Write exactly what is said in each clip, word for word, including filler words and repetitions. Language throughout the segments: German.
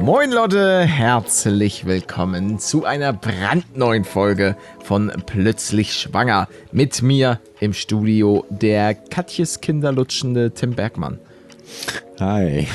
Moin Leute, herzlich willkommen zu einer brandneuen Folge von Plötzlich Schwanger. Mit mir im Studio der Katjes kinderlutschende Tim Bergmann. Hi.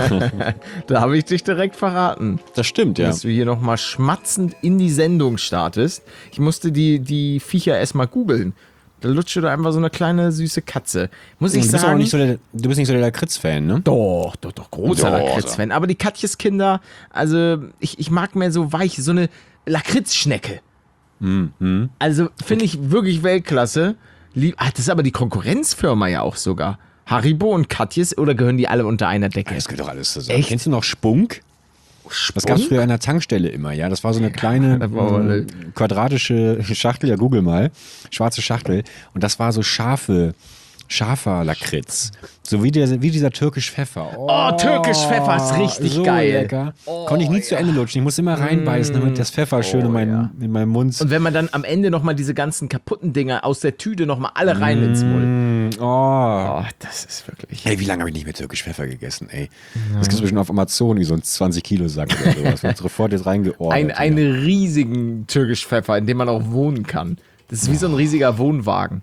Da habe ich dich direkt verraten. Das stimmt, ja. Dass du hier nochmal schmatzend in die Sendung startest. Ich musste die, die Viecher erstmal googeln. Da lutscht da einfach so eine kleine süße Katze. Muss ich du bist sagen. auch nicht so der, du bist nicht so der Lakritz-Fan, ne? Doch, doch, doch, großer Doch, Lakritz-Fan. Aber die Katjeskinder, also ich, ich mag mehr so weich, so eine Lakritzschnecke. Mhm. Also finde ich wirklich Weltklasse. Lieb, ach, das ist aber die Konkurrenzfirma ja auch sogar. Haribo und Katjes, oder gehören die alle unter einer Decke? Das gehört doch alles zusammen. Echt? Kennst du noch Spunk? Spunk? Das gab es früher an der Tankstelle immer, ja. Das war so eine kleine das war aber eine- äh, quadratische Schachtel, ja, google mal. Schwarze Schachtel. Und das war so scharfe, scharfer Lakritz. So wie, der, wie dieser türkisch Pfeffer. Oh, Oh, türkisch Pfeffer ist richtig so geil. lecker. Konnte ich nie zu Ende lutschen. Ich muss immer reinbeißen, damit das Pfeffer schön in, meinen, ja. in meinem Mund. Und wenn man dann am Ende nochmal diese ganzen kaputten Dinger aus der Tüte nochmal alle rein ins Mund. Mm, oh. Oh, das ist wirklich... Ey, wie lange habe ich nicht mehr türkisch Pfeffer gegessen, ey? Das gibt es bestimmt auf Amazon, wie so ein zwanzig Kilo Sack oder sowas. Wird sofort jetzt reingeordnet. Ein, ja. einen riesigen türkisch Pfeffer, in dem man auch wohnen kann. Das ist wie so ein riesiger Wohnwagen.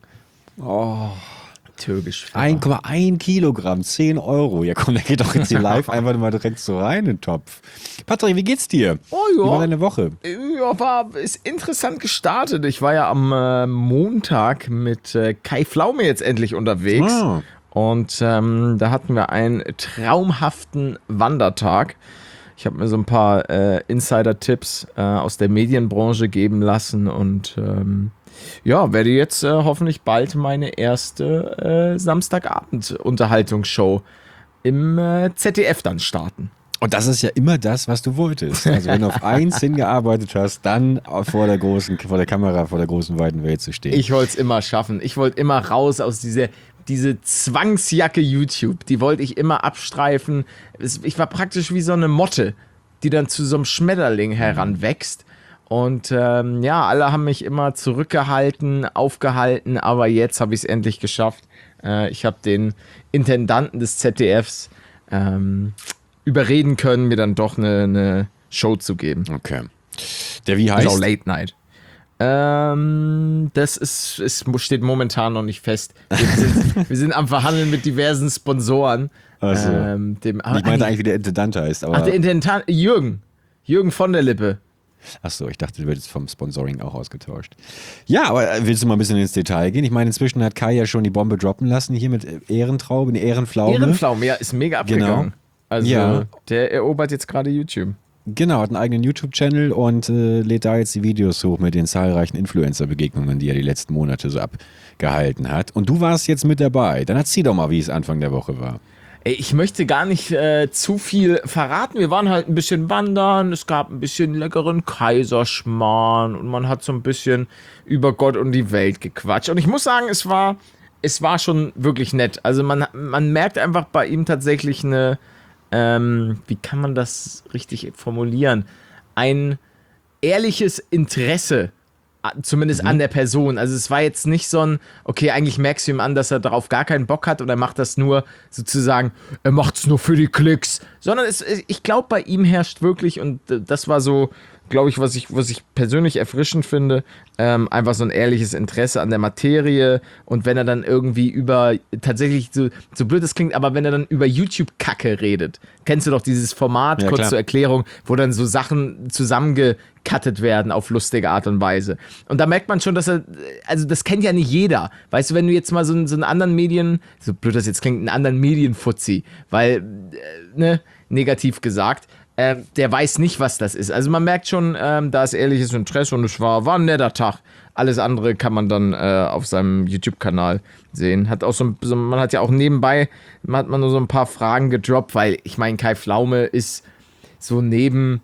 Oh. Türkisch Pfeffer. eins Komma eins Kilogramm, zehn Euro. Ja komm, da geht doch jetzt hier live einfach mal direkt so rein in den Topf. Patrick, wie geht's dir? Oh ja. Wie war deine Woche? Ja, war, ist interessant gestartet. Ich war ja am äh, Montag mit äh, Kai Pflaume jetzt endlich unterwegs. Ah. Und ähm, da hatten wir einen traumhaften Wandertag. Ich habe mir so ein paar äh, Insider-Tipps äh, aus der Medienbranche geben lassen und ähm, ja, werde jetzt äh, hoffentlich bald meine erste äh, Samstagabend-Unterhaltungsshow im äh, Z D F dann starten. Und das ist ja immer das, was du wolltest. Also wenn du auf eins hingearbeitet hast, dann vor der großen, vor der Kamera, vor der großen, weiten Welt zu stehen. Ich wollte es immer schaffen. Ich wollte immer raus aus dieser diese Zwangsjacke YouTube. Die wollte ich immer abstreifen. Es, ich war praktisch wie so eine Motte, die dann zu so einem Schmetterling heranwächst. Und ähm, ja, alle haben mich immer zurückgehalten, aufgehalten, aber jetzt habe ich es endlich geschafft. Äh, ich habe den Intendanten des Z D Fs ähm, überreden können, mir dann doch eine, eine Show zu geben. Okay. Der wie Also heißt? Late Night. Ähm, das ist, ist, steht momentan noch nicht fest. Wir sind, wir sind am Verhandeln mit diversen Sponsoren. Ach so. Ähm, dem, Ich meinte eigentlich, wie der Intendant heißt. Aber Ach, der Intendant, Jürgen. Jürgen von der Lippe. Ach so, ich dachte, du wird jetzt vom Sponsoring auch ausgetauscht. Ja, aber willst du mal ein bisschen ins Detail gehen? Ich meine, inzwischen hat Kai ja schon die Bombe droppen lassen, hier mit Ehrentraube, eine Ehrenpflaume. Ehrenpflaume, ja, ist mega abgegangen. Genau. Also, Ja. der erobert jetzt gerade YouTube. Genau, hat einen eigenen YouTube-Channel und äh, lädt da jetzt die Videos hoch mit den zahlreichen Influencer-Begegnungen, die er die letzten Monate so abgehalten hat. Und du warst jetzt mit dabei. Dann erzähl doch mal, wie es Anfang der Woche war. Ey, ich möchte gar nicht äh, zu viel verraten. Wir waren halt ein bisschen wandern, es gab ein bisschen leckeren Kaiserschmarrn und man hat so ein bisschen über Gott und die Welt gequatscht. Und ich muss sagen, es war, es war schon wirklich nett. Also man, man merkt einfach bei ihm tatsächlich eine, ähm, wie kann man das richtig formulieren? Ein ehrliches Interesse, zumindest mhm. an der Person. Also es war jetzt nicht so ein, okay, eigentlich merkst du ihm an, dass er darauf gar keinen Bock hat oder er macht das nur sozusagen, er macht's nur für die Klicks, sondern es, ich glaube, bei ihm herrscht wirklich, und das war so, glaube ich, was ich, was ich persönlich erfrischend finde, ähm, einfach so ein ehrliches Interesse an der Materie. Und wenn er dann irgendwie über, tatsächlich so, so blöd das klingt, aber wenn er dann über YouTube-Kacke redet, kennst du doch dieses Format, Ja, kurz klar. zur Erklärung, wo dann so Sachen zusammengecuttet werden auf lustige Art und Weise. Und da merkt man schon, dass er, also das kennt ja nicht jeder. Weißt du, wenn du jetzt mal so, einen- so einen anderen Medien, so blöd das jetzt klingt, einen anderen Medienfuzzi, weil, äh, ne, negativ gesagt, Ähm, der weiß nicht, was das ist. Also man merkt schon, ähm, da ist ehrliches Interesse und es war, war ein netter Tag. Alles andere kann man dann äh, auf seinem YouTube-Kanal sehen. Hat auch so, so, man hat ja auch nebenbei, man hat man nur so ein paar Fragen gedroppt, weil ich meine, Kai Pflaume ist so neben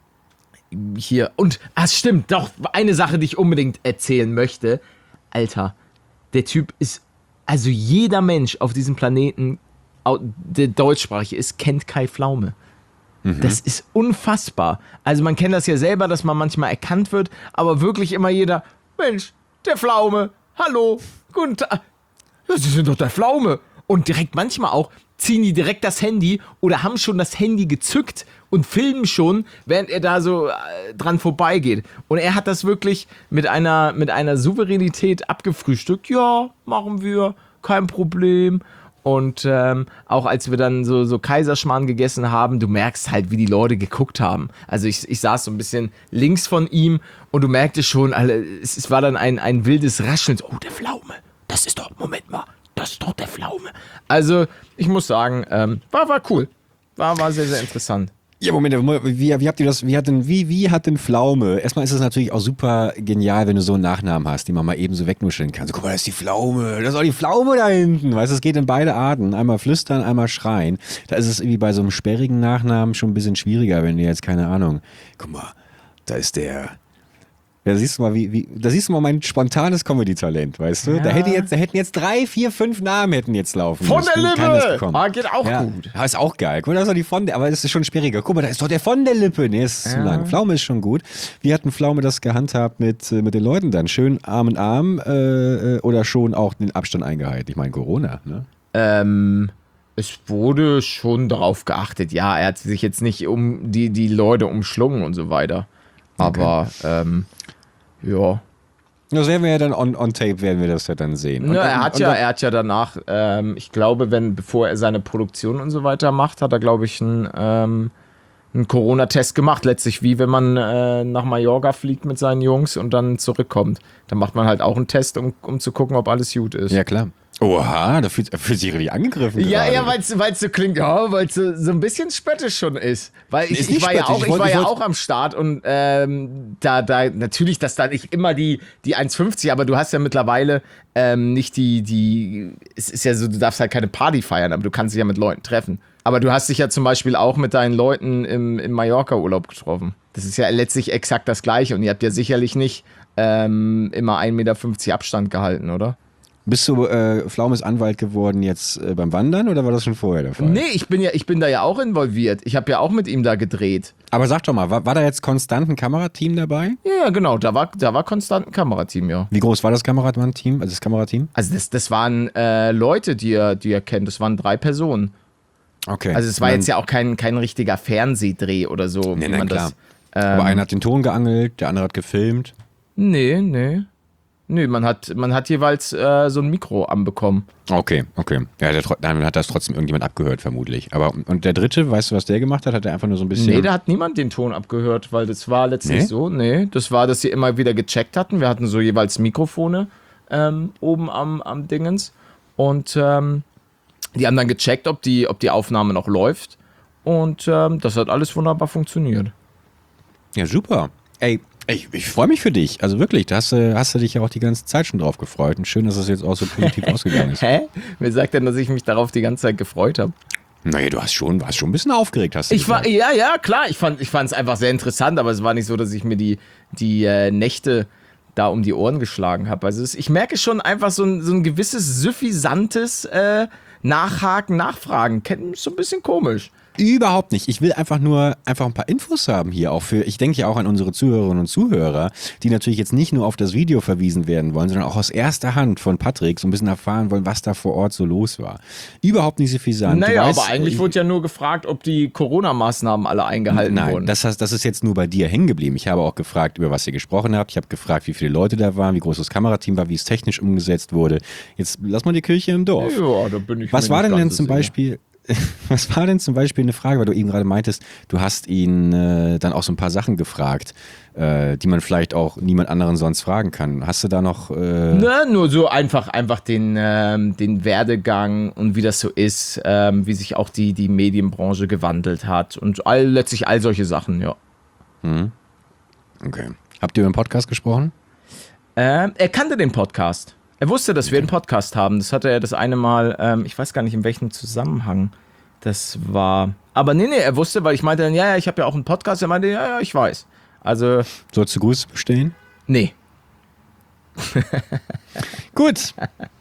hier und, ah stimmt, doch, eine Sache, die ich unbedingt erzählen möchte. Alter, der Typ ist, also jeder Mensch auf diesem Planeten, au- der deutschsprachig ist, kennt Kai Pflaume. Das ist unfassbar. Also man kennt das ja selber, dass man manchmal erkannt wird, aber wirklich immer jeder, Mensch, der Pflaume, hallo, guten Tag. Ja, Sie sind doch der Pflaume. Und direkt manchmal auch, ziehen die direkt das Handy oder haben schon das Handy gezückt und filmen schon, während er da so äh, dran vorbeigeht. Und er hat das wirklich mit einer, mit einer Souveränität abgefrühstückt. Ja, machen wir, kein Problem. Und ähm, auch als wir dann so, so Kaiserschmarrn gegessen haben, du merkst halt, wie die Leute geguckt haben. Also ich, ich saß so ein bisschen links von ihm und du merktest schon, alle, es, es war dann ein, ein wildes Rascheln. Oh, der Pflaume, das ist doch, Moment mal, das ist doch der Pflaume. Also ich muss sagen, ähm, war, war cool. War, war sehr, sehr interessant. Ja, Moment, wie, wie habt ihr das, wie hat denn, wie, wie hat denn Pflaume? Erstmal ist es natürlich auch super genial, wenn du so einen Nachnamen hast, den man mal eben so wegnuscheln kann. So, guck mal, das ist die Pflaume, das ist auch die Pflaume da hinten. Weißt du, es geht in beide Arten. Einmal flüstern, einmal schreien. Da ist es irgendwie bei so einem sperrigen Nachnamen schon ein bisschen schwieriger, wenn du jetzt, keine Ahnung, guck mal, da ist der... Da siehst du mal, wie, wie, da siehst du mal mein spontanes Comedy-Talent, weißt du? Ja. Da hätte jetzt, da hätten jetzt drei, vier, fünf Namen hätten jetzt laufen Von müssen. der Lippe! Ah, geht auch ja. gut. Ja, ist auch geil. Guck mal, das ist doch die von der, aber es ist schon schwieriger. Guck mal, da ist doch der von der Lippe. Nee, ist ja. zu lang. Pflaume ist schon gut. Wie hat denn Pflaume das gehandhabt mit, mit den Leuten dann? Schön Arm in Arm äh, oder schon auch den Abstand eingehalten? Ich meine, Corona, ne? Ähm... Es wurde schon darauf geachtet. Ja, er hat sich jetzt nicht um die, die Leute umschlungen und so weiter. Aber, okay. ähm, ja. Das werden wir ja dann on, on tape, werden wir das ja dann sehen. Und, Na, er, hat und, ja, und, er hat ja danach, ähm, ich glaube, wenn, bevor er seine Produktion und so weiter macht, hat er, glaube ich, einen, ähm, einen Corona-Test gemacht. Letztlich wie wenn man äh, nach Mallorca fliegt mit seinen Jungs und dann zurückkommt. Dann macht man halt auch einen Test, um, um zu gucken, ob alles gut ist. Ja, klar. Oha, da fühlt, fühlt sich richtig angegriffen. Ja, gerade. ja, weil es so klingt, ja, weil es so, so ein bisschen spöttisch schon ist. Weil ich, ist ich war, ja auch, ich ich wollt, war ich ja wollt, auch am Start und ähm, da, da natürlich, dass da nicht immer die, die eins fünfzig, aber du hast ja mittlerweile ähm, nicht die, die, es ist ja so, du darfst halt keine Party feiern, aber du kannst dich ja mit Leuten treffen. Aber du hast dich ja zum Beispiel auch mit deinen Leuten im, im Mallorca-Urlaub getroffen. Das ist ja letztlich exakt das Gleiche und ihr habt ja sicherlich nicht ähm, immer ein Meter fünfzig Abstand gehalten, oder? Bist du äh, Pflaumes Anwalt geworden jetzt äh, beim Wandern oder war das schon vorher der Fall? Nee, ich bin ja, ich bin da ja auch involviert. Ich habe ja auch mit ihm da gedreht. Aber sag doch mal, war, war da jetzt konstant ein Kamerateam dabei? Ja, genau, da war, da war konstant ein Kamerateam, ja. Wie groß war das Kamerateam, also das Kamerateam? Also das, das waren äh, Leute, die er, die er kennt. Das waren drei Personen. Okay. Also es war jetzt ja auch kein, kein richtiger Fernsehdreh oder so. Nee, wie nee, man klar. Das, ähm, Aber einer hat den Ton geangelt, der andere hat gefilmt. Nee, nee. Nee, man hat, man hat jeweils äh, so ein Mikro anbekommen. Okay, okay. Ja, der, dann hat das trotzdem irgendjemand abgehört, vermutlich. Aber und der dritte, weißt du, was der gemacht hat? Hat er einfach nur so ein bisschen... Nee, da hat niemand den Ton abgehört, weil das war letztlich nee? so. Nee, das war, dass sie immer wieder gecheckt hatten. Wir hatten so jeweils Mikrofone ähm, oben am, am Dingens. Und ähm, die haben dann gecheckt, ob die, ob die Aufnahme noch läuft. Und ähm, das hat alles wunderbar funktioniert. Ja, super. Ey, ich, ich freue mich für dich. Also wirklich, da hast, du- hast du dich ja auch die ganze Zeit schon drauf gefreut. Und schön, dass es jetzt auch so positiv ausgegangen ist. Hä? Wer sagt denn, dass ich mich darauf die ganze Zeit gefreut habe? Naja, du hast schon, warst schon ein bisschen aufgeregt, hast du Ich war, gesagt. ja, ja, klar, ich fand ich es einfach sehr interessant, aber es war nicht so, dass ich mir die, die äh, Nächte da um die Ohren geschlagen habe. Also es, ich merke schon einfach so ein, so ein gewisses suffisantes äh, Nachhaken, Nachfragen. Kennt so ein bisschen komisch. Überhaupt nicht. Ich will einfach nur einfach ein paar Infos haben hier auch für, ich denke ja auch an unsere Zuhörerinnen und Zuhörer, die natürlich jetzt nicht nur auf das Video verwiesen werden wollen, sondern auch aus erster Hand von Patrick so ein bisschen erfahren wollen, was da vor Ort so los war. Überhaupt nicht suffisant. Naja, Du weißt, aber eigentlich ich- wurde ja nur gefragt, ob die Corona-Maßnahmen alle eingehalten Nein, wurden. das, heißt, das ist jetzt nur bei dir hängen geblieben. Ich habe auch gefragt, über was ihr gesprochen habt. Ich habe gefragt, wie viele Leute da waren, wie groß das Kamerateam war, wie es technisch umgesetzt wurde. Jetzt lass mal die Kirche im Dorf. ja, da bin ich Was mir war nicht denn denn ganz zum so sicher. Beispiel, was war denn zum Beispiel eine Frage, weil du eben gerade meintest, du hast ihn äh, dann auch so ein paar Sachen gefragt, äh, die man vielleicht auch niemand anderen sonst fragen kann. Hast du da noch... Äh, Ne, nur so einfach, einfach den, ähm, den Werdegang und wie das so ist, ähm, wie sich auch die, die Medienbranche gewandelt hat und all, letztlich all solche Sachen, ja. Okay. Habt ihr über den Podcast gesprochen? Ähm, er kannte den Podcast. Er wusste, dass wir einen Podcast haben. Das hatte er das eine Mal, ähm, ich weiß gar nicht, in welchem Zusammenhang das war. Aber nee, nee, er wusste, weil ich meinte dann, ja, ja, ich habe ja auch einen Podcast. Er meinte, ja, ja, ich weiß. Also, Sollst du Grüße bestehen? nee. Gut.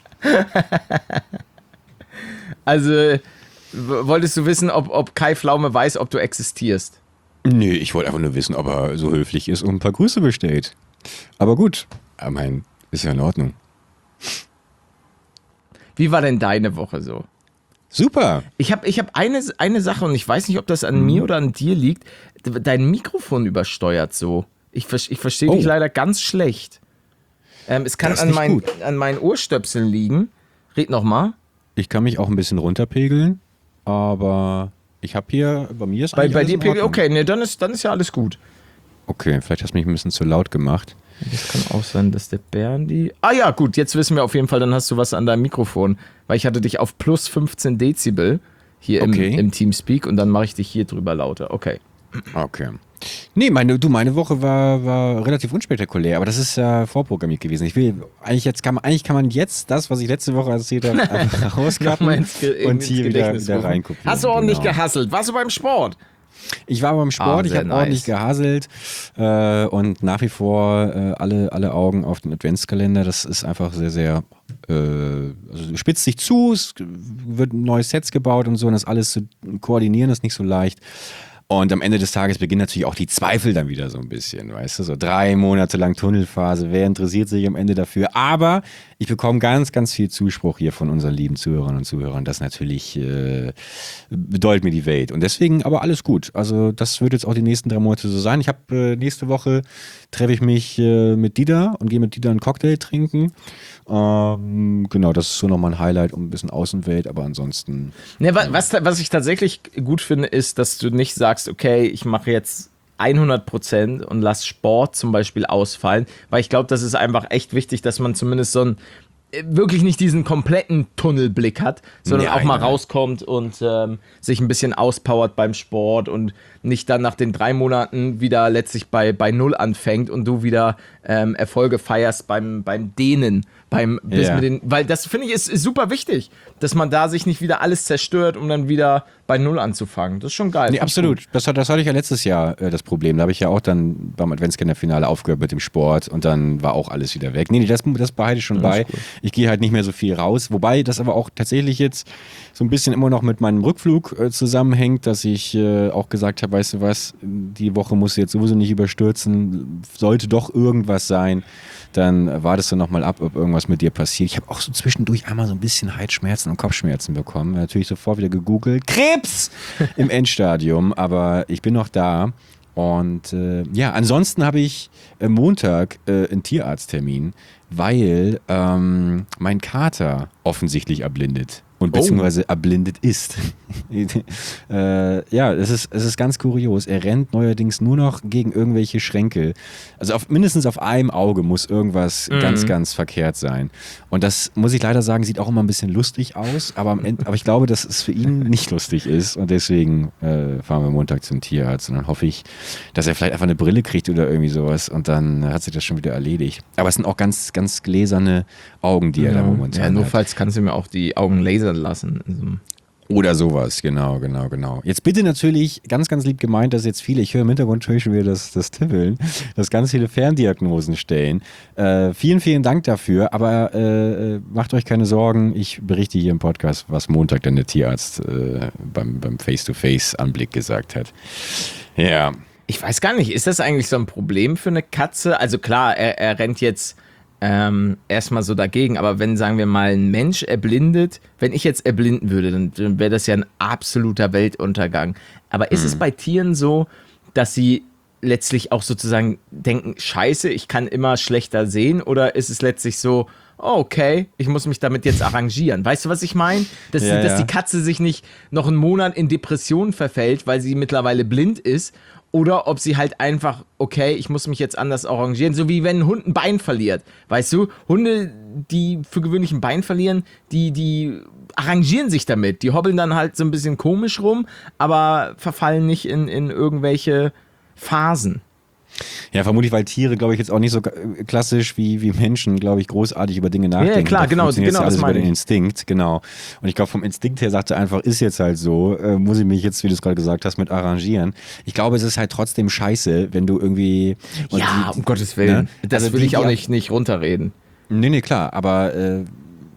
Also, w- wolltest du wissen, ob, ob Kai Pflaume weiß, ob du existierst? Nee, ich wollte einfach nur wissen, ob er so höflich ist und ein paar Grüße besteht. Aber gut. Ich mein, ist ja in Ordnung. Wie war denn deine Woche so? Super. Ich habe ich hab eine, eine Sache und ich weiß nicht, ob das an mhm. mir oder an dir liegt. Dein Mikrofon übersteuert so. Ich, ich verstehe oh. dich leider ganz schlecht. Ähm, es kann an, mein, an meinen Ohrstöpseln liegen. Red nochmal. Ich kann mich auch ein bisschen runterpegeln, aber ich habe hier, bei mir ist Bei, bei dir pegel, okay, nee, dann ist, dann ist ja alles gut. Okay, vielleicht hast du mich ein bisschen zu laut gemacht. Das kann auch sein, dass der Berndi... Ah ja, gut, jetzt wissen wir auf jeden Fall, dann hast du was an deinem Mikrofon. Weil ich hatte dich auf plus fünfzehn Dezibel hier okay. im, im Teamspeak und dann mache ich dich hier drüber lauter. Okay. Okay. Nee, meine, du, meine Woche war, war relativ unspektakulär, aber das ist ja vorprogrammiert gewesen. Ich will, eigentlich, jetzt kann man, eigentlich kann man jetzt das, was ich letzte Woche erzählt habe, einfach rauskappen und hier wieder, wieder reinkopieren. Hast du ordentlich genau. gehasselt? Warst du beim Sport? Ich war beim Sport, ah, ich habe nice. ordentlich gehasselt äh, und nach wie vor äh, alle, alle Augen auf den Adventskalender. Das ist einfach sehr, sehr, äh, also spitzt sich zu, es wird neues Sets gebaut und so und das alles zu koordinieren ist nicht so leicht. Und am Ende des Tages beginnen natürlich auch die Zweifel dann wieder so ein bisschen, weißt du, so drei Monate lang Tunnelphase, wer interessiert sich am Ende dafür? Aber ich bekomme ganz, ganz viel Zuspruch hier von unseren lieben Zuhörern und Zuhörern, das natürlich äh, bedeutet mir die Welt. Und deswegen aber alles gut, also das wird jetzt auch die nächsten drei Monate so sein. Ich habe äh, nächste Woche treffe ich mich äh, mit Dieter und gehe mit Dieter einen Cocktail trinken. Ähm, genau, das ist so nochmal ein Highlight um ein bisschen Außenwelt, aber ansonsten... Ne, was, was ich tatsächlich gut finde, ist, dass du nicht sagst, okay, ich mache jetzt hundert Prozent und lass Sport zum Beispiel ausfallen, weil ich glaube, das ist einfach echt wichtig, dass man zumindest so ein wirklich nicht diesen kompletten Tunnelblick hat, sondern nein, auch mal nein. rauskommt und ähm, sich ein bisschen auspowert beim Sport und nicht dann nach den drei Monaten wieder letztlich bei, bei Null anfängt und du wieder ähm, Erfolge feierst beim, beim Dehnen, beim bis ja. mit den, weil das finde ich ist, ist super wichtig, dass man da sich nicht wieder alles zerstört, um dann wieder bei Null anzufangen. Das ist schon geil. Nee, absolut. Das, das hatte ich ja letztes Jahr äh, das Problem. Da habe ich ja auch dann beim Adventskalender-Finale aufgehört mit dem Sport und dann war auch alles wieder weg. Nee, nee das, das behalte ich schon bei. Cool. Ich gehe halt nicht mehr so viel raus, wobei das aber auch tatsächlich jetzt so ein bisschen immer noch mit meinem Rückflug äh, zusammenhängt, dass ich äh, auch gesagt habe, weißt du was, die Woche musst du jetzt sowieso nicht überstürzen, sollte doch irgendwas sein, dann wartest du nochmal ab, ob irgendwas mit dir passiert. Ich habe auch so zwischendurch einmal so ein bisschen Halsschmerzen und Kopfschmerzen bekommen, natürlich sofort wieder gegoogelt, Krebs im Endstadium, aber ich bin noch da. Und äh, ja, ansonsten habe ich äh, Montag äh, einen Tierarzttermin, weil ähm, mein Kater offensichtlich erblindet und beziehungsweise oh. erblindet ist. äh, ja, es ist, es ist ganz kurios. Er rennt neuerdings nur noch gegen irgendwelche Schränke. Also auf, mindestens auf einem Auge muss irgendwas mhm. ganz, ganz verkehrt sein. Und das, muss ich leider sagen, sieht auch immer ein bisschen lustig aus, aber, am Ende, aber ich glaube, dass es für ihn nicht lustig ist und deswegen äh, fahren wir Montag zum Tierarzt und dann hoffe ich, dass er vielleicht einfach eine Brille kriegt oder irgendwie sowas und dann hat sich das schon wieder erledigt. Aber es sind auch ganz, ganz gläserne Augen, die er ja. da momentan hat. Ja, notfalls kannst du mir auch die Augen lasern lassen. Also oder sowas, genau, genau, genau. Jetzt bitte natürlich, ganz, ganz lieb gemeint, dass jetzt viele, ich höre im Hintergrund schon wieder das, das Tippeln, dass ganz viele Ferndiagnosen stellen. Äh, vielen, vielen Dank dafür, aber äh, macht euch keine Sorgen, ich berichte hier im Podcast, was Montag dann der Tierarzt äh, beim, beim Face-to-Face-Anblick gesagt hat. Ja. Ich weiß gar nicht, ist das eigentlich so ein Problem für eine Katze? Also klar, er, er rennt jetzt Ähm, erstmal so dagegen, aber wenn, sagen wir mal, ein Mensch erblindet, wenn ich jetzt erblinden würde, dann, dann wäre das ja ein absoluter Weltuntergang. Aber ist mhm. es bei Tieren so, dass sie letztlich auch sozusagen denken, scheiße, ich kann immer schlechter sehen, oder ist es letztlich so, oh, okay, ich muss mich damit jetzt arrangieren. Weißt du, was ich meine? Dass, ja, dass ja. die Katze sich nicht noch einen Monat in Depressionen verfällt, weil sie mittlerweile blind ist, oder ob sie halt einfach, okay, ich muss mich jetzt anders arrangieren, so wie wenn ein Hund ein Bein verliert. Weißt du, Hunde, die für gewöhnlich ein Bein verlieren, die, die arrangieren sich damit. Die hobbeln dann halt so ein bisschen komisch rum, aber verfallen nicht in, in irgendwelche Phasen. Ja, vermutlich, weil Tiere, glaube ich, jetzt auch nicht so klassisch wie, wie Menschen, glaube ich, großartig über Dinge nachdenken. Ja, klar, da genau, genau, alles das über meine den ich. Instinkt, genau. Und ich glaube, vom Instinkt her sagt er einfach, ist jetzt halt so, äh, muss ich mich jetzt, wie du es gerade gesagt hast, mit arrangieren. Ich glaube, es ist halt trotzdem scheiße, wenn du irgendwie... Ja, die, um Gottes Willen. Ne? Das also will die, ich auch die, nicht, nicht runterreden. Nee, nee, klar, aber... Äh,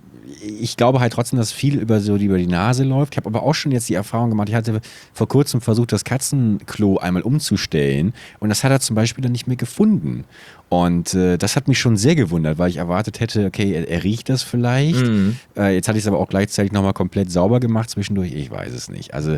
ich glaube halt trotzdem, dass viel über so über die Nase läuft. Ich habe aber auch schon jetzt die Erfahrung gemacht, ich hatte vor kurzem versucht, das Katzenklo einmal umzustellen und das hat er zum Beispiel dann nicht mehr gefunden. Und äh, das hat mich schon sehr gewundert, weil ich erwartet hätte, okay, er, er riecht das vielleicht. Mhm. Äh, jetzt hatte ich es aber auch gleichzeitig nochmal komplett sauber gemacht zwischendurch. Ich weiß es nicht. Also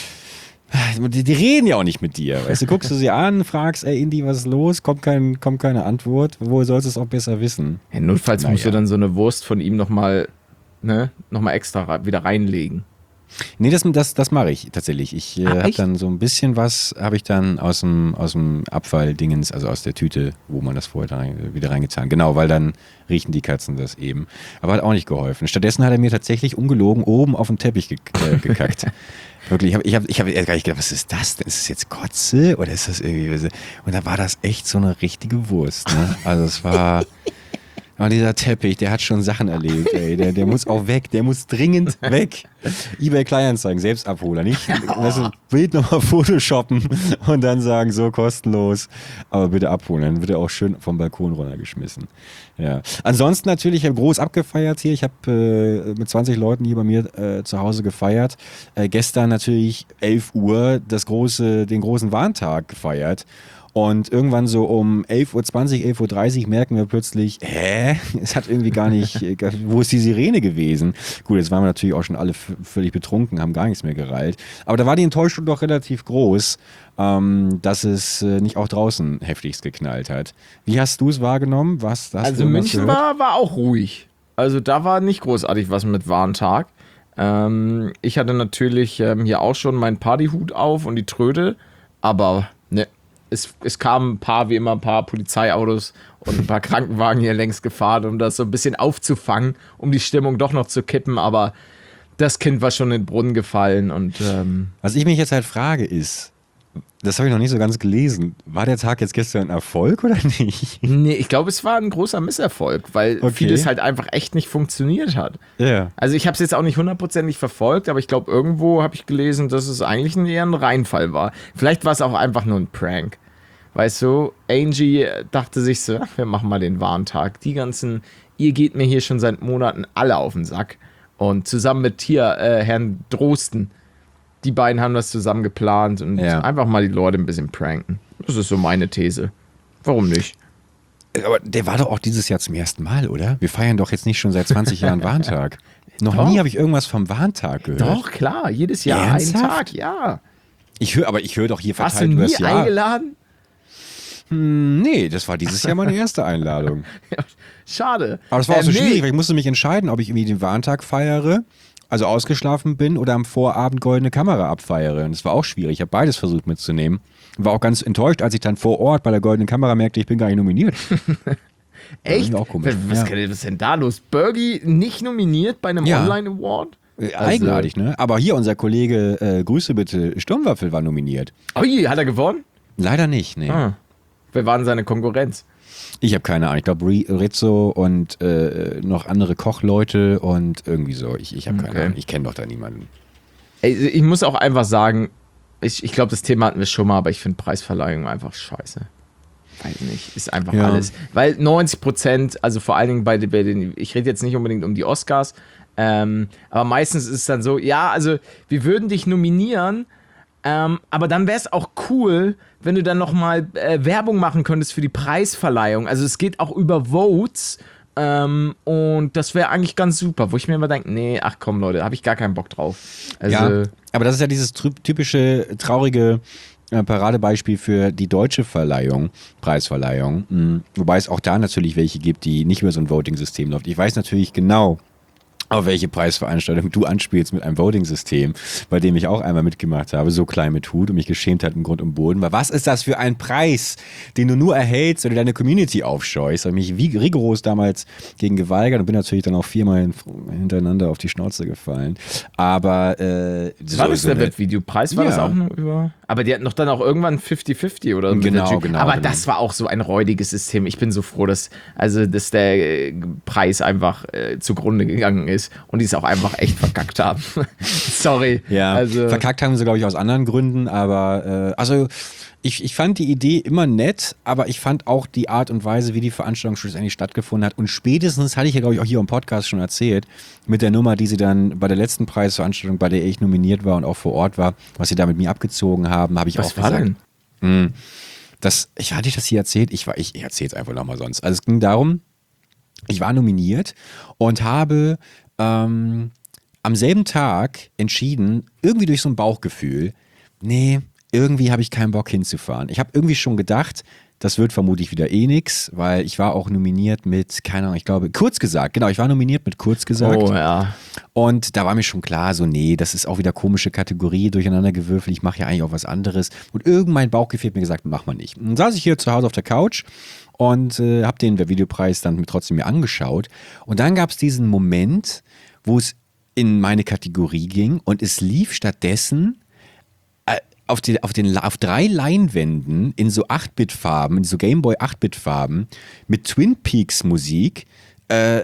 Die, die reden ja auch nicht mit dir. Weißt du, guckst du sie an, fragst, ey, Indy, was ist los? Kommt, kein, kommt keine Antwort. Woher sollst du es auch besser wissen? Ja, notfalls naja. musst du dann so eine Wurst von ihm nochmal ne, noch mal extra wieder reinlegen. Nee, das, das, das mache ich tatsächlich. Ich äh, habe dann so ein bisschen was, habe ich dann aus dem, aus dem Abfalldingens, also aus der Tüte, wo man das vorher dann wieder reingetan. Genau, weil dann riechen die Katzen das eben. Aber hat auch nicht geholfen. Stattdessen hat er mir tatsächlich ungelogen oben auf den Teppich ge äh, gekackt. Wirklich, ich habe ich hab, ich hab gar nicht gedacht, was ist das denn? Ist das jetzt Kotze oder ist das irgendwie... Und da war das echt so eine richtige Wurst. Ne? Also es war... Aber dieser Teppich, der hat schon Sachen erlebt, ey. Der, der muss auch weg, der muss dringend weg. eBay Kleinanzeigen, Selbstabholer, nicht? Weißt du, Bild nochmal photoshoppen und dann sagen, so kostenlos, aber bitte abholen. Dann wird er auch schön vom Balkon runtergeschmissen. Ja. Ansonsten natürlich, ich habe groß abgefeiert hier. Ich habe äh, mit zwanzig Leuten hier bei mir äh, zu Hause gefeiert. Äh, gestern natürlich elf Uhr das große, den großen Warntag gefeiert. Und irgendwann so um elf Uhr zwanzig, elf Uhr dreißig merken wir plötzlich, hä? Es hat irgendwie gar nicht, wo ist die Sirene gewesen? Gut, jetzt waren wir natürlich auch schon alle völlig betrunken, haben gar nichts mehr gereilt. Aber da war die Enttäuschung doch relativ groß, ähm, dass es äh, nicht auch draußen heftigst geknallt hat. Wie hast du es wahrgenommen? Was, hast also München war, war auch ruhig. Also da war nicht großartig was mit Warntag. Ähm, ich hatte natürlich ähm, hier auch schon meinen Partyhut auf und die Tröte, aber ne. Es, es kamen ein paar, wie immer, ein paar Polizeiautos und ein paar Krankenwagen hier längs gefahren, um das so ein bisschen aufzufangen, um die Stimmung doch noch zu kippen. Aber das Kind war schon in den Brunnen gefallen. Und, ähm was ich mich jetzt halt frage ist, das habe ich noch nicht so ganz gelesen, war der Tag jetzt gestern ein Erfolg oder nicht? Nee, ich glaube, es war ein großer Misserfolg, weil okay. vieles halt einfach echt nicht funktioniert hat. Ja. Also ich habe es jetzt auch nicht hundertprozentig verfolgt, aber ich glaube, irgendwo habe ich gelesen, dass es eigentlich ein, eher ein Reinfall war. Vielleicht war es auch einfach nur ein Prank. Weißt du, Angie dachte sich so, wir machen mal den Warntag. Die ganzen, ihr geht mir hier schon seit Monaten alle auf den Sack. Und zusammen mit hier äh, Herrn Drosten, die beiden haben das zusammen geplant und ja. einfach mal die Leute ein bisschen pranken. Das ist so meine These. Warum nicht? Aber der war doch auch dieses Jahr zum ersten Mal, oder? Wir feiern doch jetzt nicht schon seit zwanzig Jahren Warntag. Noch doch. nie habe ich irgendwas vom Warntag gehört. Doch, klar, jedes Jahr Ernsthaft? einen Tag, ja. Ich höre, aber ich höre doch hier verteilt über das Jahr. Hast du nie eingeladen? Hm, nee, das war dieses Jahr meine erste Einladung. Ja, schade. Aber das war auch äh, so nee. schwierig, weil ich musste mich entscheiden, ob ich irgendwie den Warntag feiere, also ausgeschlafen bin oder am Vorabend goldene Kamera abfeiere. Und das war auch schwierig. Ich habe beides versucht mitzunehmen. War auch ganz enttäuscht, als ich dann vor Ort bei der goldenen Kamera merkte, ich bin gar nicht nominiert. Echt? Auch komisch. Was, ja. was ist denn da los? Bergie nicht nominiert bei einem ja. Online-Award? Also, eigenartig, ne? Aber hier unser Kollege, äh, Grüße bitte, Sturmwaffel war nominiert. Ui, hat er gewonnen? Leider nicht, nee. Ah. Wer war denn seine Konkurrenz? Ich habe keine Ahnung. Ich glaube Rizzo und äh, noch andere Kochleute und irgendwie so. Ich, ich habe keine okay. Ahnung. Ich kenne doch da niemanden. Ey, ich muss auch einfach sagen, ich, ich glaube, das Thema hatten wir schon mal, aber ich finde Preisverleihung einfach scheiße. Weiß nicht, ist einfach ja. alles. Weil neunzig Prozent, also vor allen Dingen bei, bei den, ich rede jetzt nicht unbedingt um die Oscars, ähm, aber meistens ist es dann so, ja, also wir würden dich nominieren, ähm, aber dann wäre es auch cool, wenn du dann nochmal äh, Werbung machen könntest für die Preisverleihung. Also es geht auch über Votes ähm, und das wäre eigentlich ganz super, wo ich mir immer denke, nee, ach komm Leute, habe ich gar keinen Bock drauf. Also, ja, aber das ist ja dieses typische, traurige äh, Paradebeispiel für die deutsche Verleihung, Preisverleihung. Mhm. Wobei es auch da natürlich welche gibt, die nicht über so ein Voting-System läuft. Ich weiß natürlich genau, auf welche Preisveranstaltung du anspielst mit einem Voting-System, bei dem ich auch einmal mitgemacht habe, so klein mit Hut und mich geschämt hat im Grund und Boden. Weil was ist das für ein Preis, den du nur erhältst, wenn du deine Community aufscheust? Ich habe mich wie rigoros damals gegen geweigert und bin natürlich dann auch viermal hintereinander auf die Schnauze gefallen. Aber äh, das war das so der Wettvideopreis, war ja. das auch nur über... Aber die hatten doch dann auch irgendwann fifty fifty oder so. Genau, genau. Aber genau. das war auch so ein räudiges System. Ich bin so froh, dass, also, dass der Preis einfach äh, zugrunde gegangen ist. ist und die es auch einfach echt verkackt haben. Sorry. Ja, also, verkackt haben sie, glaube ich, aus anderen Gründen, aber äh, also ich, ich fand die Idee immer nett, aber ich fand auch die Art und Weise, wie die Veranstaltung schlussendlich stattgefunden hat und spätestens, hatte ich ja, glaube ich, auch hier im Podcast schon erzählt, mit der Nummer, die sie dann bei der letzten Preisveranstaltung, bei der ich nominiert war und auch vor Ort war, was sie da mit mir abgezogen haben, habe ich was auch war gesagt. Denn? Mh, das, ich hatte ich das hier erzählt, ich, war, ich, ich erzähle es einfach nochmal sonst. Also es ging darum, ich war nominiert und habe ähm, am selben Tag entschieden, irgendwie durch so ein Bauchgefühl, nee, irgendwie habe ich keinen Bock hinzufahren. Ich habe irgendwie schon gedacht, das wird vermutlich wieder eh nix, weil ich war auch nominiert mit, keine Ahnung, ich glaube, kurz gesagt, genau, ich war nominiert mit kurz gesagt. Oh ja. Und da war mir schon klar, so nee, das ist auch wieder komische Kategorie, durcheinandergewürfelt, ich mache ja eigentlich auch was anderes. Und irgend mein Bauchgefühl hat mir gesagt, mach mal nicht. Und dann saß ich hier zu Hause auf der Couch und äh, habe den Videopreis dann trotzdem mir angeschaut. Und dann gab es diesen Moment, wo es in meine Kategorie ging und es lief stattdessen auf, die, auf, den, auf drei Leinwänden in so acht-Bit-Farben, in so Gameboy acht-Bit-Farben mit Twin Peaks Musik, äh,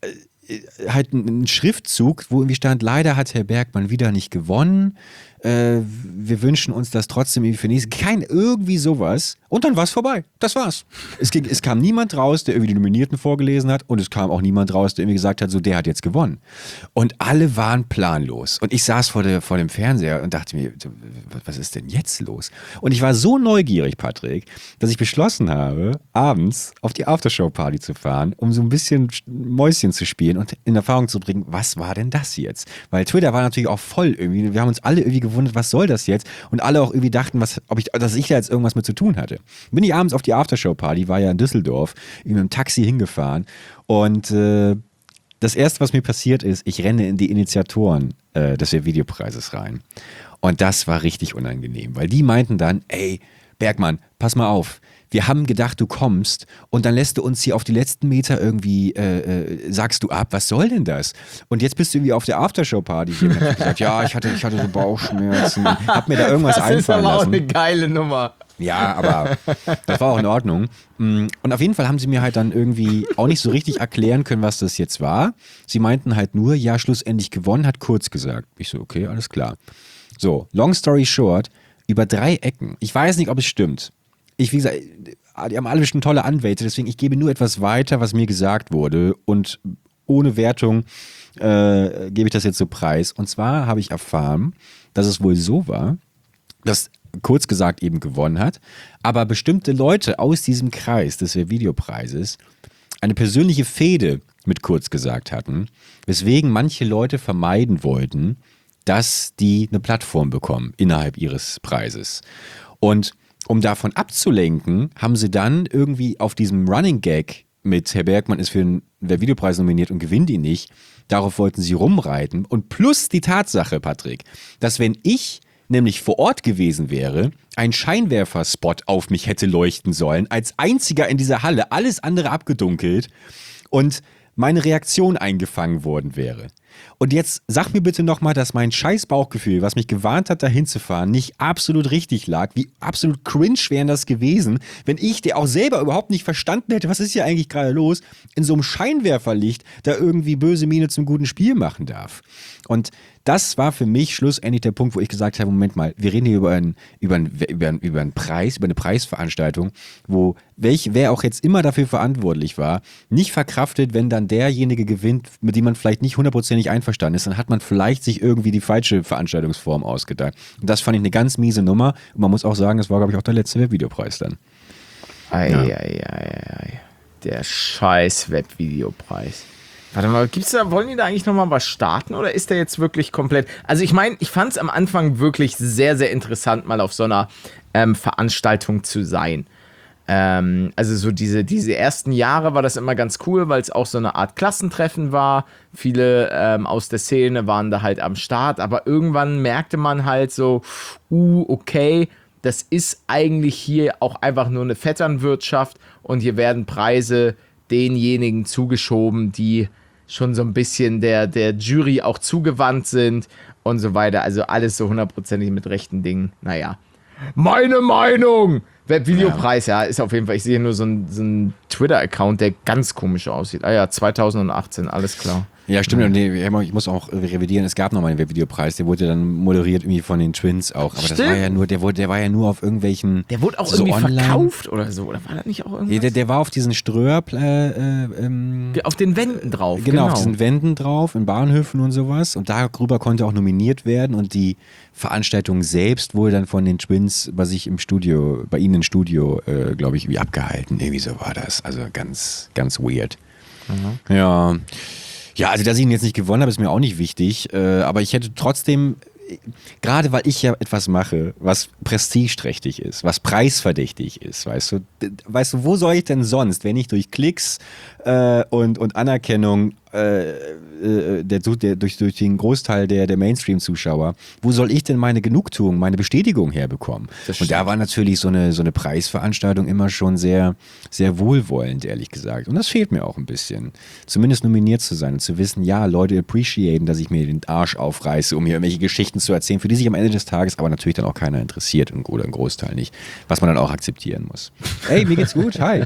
halt ein Schriftzug, wo irgendwie stand, leider hat Herr Bergmann wieder nicht gewonnen. Äh, wir wünschen uns das trotzdem irgendwie für nächstes. Kein irgendwie sowas. Und dann war es vorbei. Das war's. Es, ging, es kam niemand raus, der irgendwie die Nominierten vorgelesen hat und es kam auch niemand raus, der irgendwie gesagt hat, so der hat jetzt gewonnen. Und alle waren planlos. Und ich saß vor, der, vor dem Fernseher und dachte mir, was ist denn jetzt los? Und ich war so neugierig, Patrick, dass ich beschlossen habe, abends auf die Aftershow-Party zu fahren, um so ein bisschen Mäuschen zu spielen und in Erfahrung zu bringen, was war denn das jetzt? Weil Twitter war natürlich auch voll irgendwie. Wir haben uns alle irgendwie gewundert, was soll das jetzt? Und alle auch irgendwie dachten, was, ob ich, dass ich da jetzt irgendwas mit zu tun hatte. Bin ich abends auf die Aftershow-Party, war ja in Düsseldorf, mit dem Taxi hingefahren und äh, das erste, was mir passiert ist, ich renne in die Initiatoren äh, des Videopreises rein. Und das war richtig unangenehm, weil die meinten dann, ey, Bergmann, pass mal auf. Wir haben gedacht, du kommst und dann lässt du uns hier auf die letzten Meter irgendwie, äh, äh, sagst du ab, was soll denn das? Und jetzt bist du irgendwie auf der Aftershow-Party hier und hab gesagt, ja, ich hatte, ich hatte so Bauchschmerzen, hab mir da irgendwas einfallen lassen. Das ist aber auch eine geile Nummer. Ja, aber das war auch in Ordnung. Und auf jeden Fall haben sie mir halt dann irgendwie auch nicht so richtig erklären können, was das jetzt war. Sie meinten halt nur, ja, schlussendlich gewonnen, hat kurz gesagt. Ich so, okay, alles klar. So, long story short, über drei Ecken. Ich weiß nicht, ob es stimmt. Ich, wie gesagt, die haben alle bestimmt tolle Anwälte, deswegen ich gebe nur etwas weiter, was mir gesagt wurde und ohne Wertung äh, gebe ich das jetzt so preis. Und zwar habe ich erfahren, dass es wohl so war, dass kurz gesagt eben gewonnen hat, aber bestimmte Leute aus diesem Kreis des Videopreises eine persönliche Fehde mit kurz gesagt hatten, weswegen manche Leute vermeiden wollten, dass die eine Plattform bekommen innerhalb ihres Preises. Und um davon abzulenken, haben sie dann irgendwie auf diesem Running Gag mit Herr Bergmann ist für den Videopreis nominiert und gewinnt ihn nicht, darauf wollten sie rumreiten. Und plus die Tatsache, Patrick, dass wenn ich nämlich vor Ort gewesen wäre, ein Scheinwerferspot auf mich hätte leuchten sollen, als einziger in dieser Halle, alles andere abgedunkelt und meine Reaktion eingefangen worden wäre. Und jetzt sag mir bitte nochmal, dass mein scheiß Bauchgefühl, was mich gewarnt hat, da hinzufahren, nicht absolut richtig lag. Wie absolut cringe wäre das gewesen, wenn ich, der auch selber überhaupt nicht verstanden hätte, was ist hier eigentlich gerade los, in so einem Scheinwerferlicht da irgendwie böse Miene zum guten Spiel machen darf. Und das war für mich schlussendlich der Punkt, wo ich gesagt habe, Moment mal, wir reden hier über einen, über einen, über einen, über einen Preis, über eine Preisveranstaltung, wo welch, wer auch jetzt immer dafür verantwortlich war, nicht verkraftet, wenn dann derjenige gewinnt, mit dem man vielleicht nicht hundertprozentig einverstanden ist, dann hat man vielleicht sich irgendwie die falsche Veranstaltungsform ausgedacht. Und das fand ich eine ganz miese Nummer. Und man muss auch sagen, das war, glaube ich, auch der letzte Webvideopreis dann. Ei, ja. ei, ei, ei. Der scheiß Webvideopreis. Warte mal, gibt's da, wollen die da eigentlich nochmal was starten oder ist der jetzt wirklich komplett? Also ich meine, ich fand es am Anfang wirklich sehr, sehr interessant, mal auf so einer ähm, Veranstaltung zu sein. Ähm, also so diese, diese ersten Jahre war das immer ganz cool, weil es auch so eine Art Klassentreffen war. Viele ähm, aus der Szene waren da halt am Start, aber irgendwann merkte man halt so, uh, okay, das ist eigentlich hier auch einfach nur eine Vetternwirtschaft und hier werden Preise denjenigen zugeschoben, die schon so ein bisschen der, der Jury auch zugewandt sind und so weiter. Also alles so hundertprozentig mit rechten Dingen. Naja. Meine Meinung! Webvideopreis, ja. ja, ist auf jeden Fall, ich sehe nur so einen so Twitter-Account, der ganz komisch aussieht. Ah ja, zwanzig achtzehn, alles klar. Ja, stimmt. Und ich muss auch revidieren, es gab nochmal einen Webvideopreis, der wurde dann moderiert irgendwie von den Twins auch. Aber Stimmt. das war ja nur, der wurde, der war ja nur auf irgendwelchen. Der wurde auch so irgendwie online. verkauft oder so. Oder war das nicht auch irgendwas? Ja, der, der war auf diesen Ströer, äh, äh, ähm, Auf den Wänden drauf. genau, Genau, auf diesen Wänden drauf, in Bahnhöfen und sowas. Und darüber konnte auch nominiert werden. Und die Veranstaltung selbst wurde dann von den Twins bei sich im Studio, bei ihnen im Studio, äh, glaube ich, irgendwie abgehalten. Irgendwie so war das. Also ganz, ganz weird. Mhm. Ja. Ja, also dass ich ihn jetzt nicht gewonnen habe, ist mir auch nicht wichtig. Äh, aber ich hätte trotzdem, gerade weil ich ja etwas mache, was prestigeträchtig ist, was preisverdächtig ist, weißt du, weißt du, wo soll ich denn sonst, wenn nicht durch Klicks äh, und, und Anerkennung äh, äh, der, der, durch, durch den Großteil der, der Mainstream-Zuschauer, wo soll ich denn meine Genugtuung, meine Bestätigung herbekommen? Und da war natürlich so eine, so eine Preisveranstaltung immer schon sehr, sehr wohlwollend, ehrlich gesagt. Und das fehlt mir auch ein bisschen. Zumindest nominiert zu sein und zu wissen, ja, Leute appreciaten, dass ich mir den Arsch aufreiße, um hier irgendwelche Geschichten zu erzählen, für die sich am Ende des Tages aber natürlich dann auch keiner interessiert oder ein Großteil nicht. Was man dann auch akzeptieren muss. Ey, mir geht's gut, hi.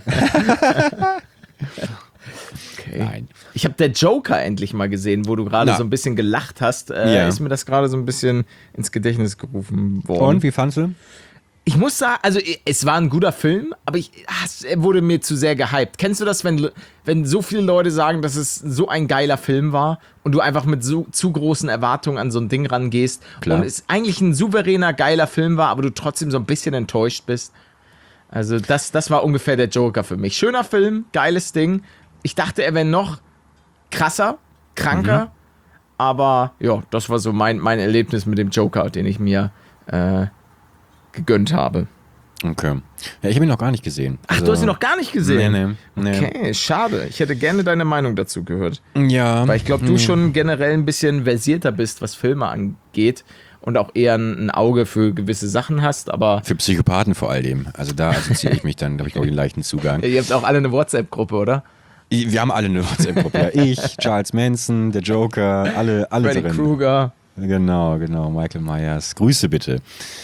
Okay. Nein. Ich habe der Joker endlich mal gesehen, wo du gerade so ein bisschen gelacht hast. Äh, ja. Ist mir das gerade so ein bisschen ins Gedächtnis gerufen worden. Und, wie fandst du? Ich muss sagen, also es war ein guter Film, aber ich, er wurde mir zu sehr gehypt. Kennst du das, wenn, wenn so viele Leute sagen, dass es so ein geiler Film war und du einfach mit so zu großen Erwartungen an so ein Ding rangehst Klar. und es eigentlich ein souveräner, geiler Film war, aber du trotzdem so ein bisschen enttäuscht bist? Also das, das war ungefähr der Joker für mich. Schöner Film, geiles Ding. Ich dachte, er wäre noch krasser, kranker, mhm. aber ja, das war so mein, mein Erlebnis mit dem Joker, den ich mir äh, gegönnt habe. Okay. Ja, ich habe ihn noch gar nicht gesehen. Ach, also, du hast ihn noch gar nicht gesehen? Nee, nee, nee. Okay, schade. Ich hätte gerne deine Meinung dazu gehört. Ja. Weil ich glaube, du schon generell ein bisschen versierter bist, was Filme angeht. Und auch eher ein Auge für gewisse Sachen hast, aber... Für Psychopathen vor allem. Also da assoziiere ich mich dann, da habe ich glaube ich einen leichten Zugang. Ja, ihr habt auch alle eine WhatsApp-Gruppe, oder? Wir haben alle eine WhatsApp-Gruppe. Ja. Ich, Charles Manson, der Joker, alle, alle Freddy drin. Krueger. Genau, genau. Michael Myers. Grüße bitte.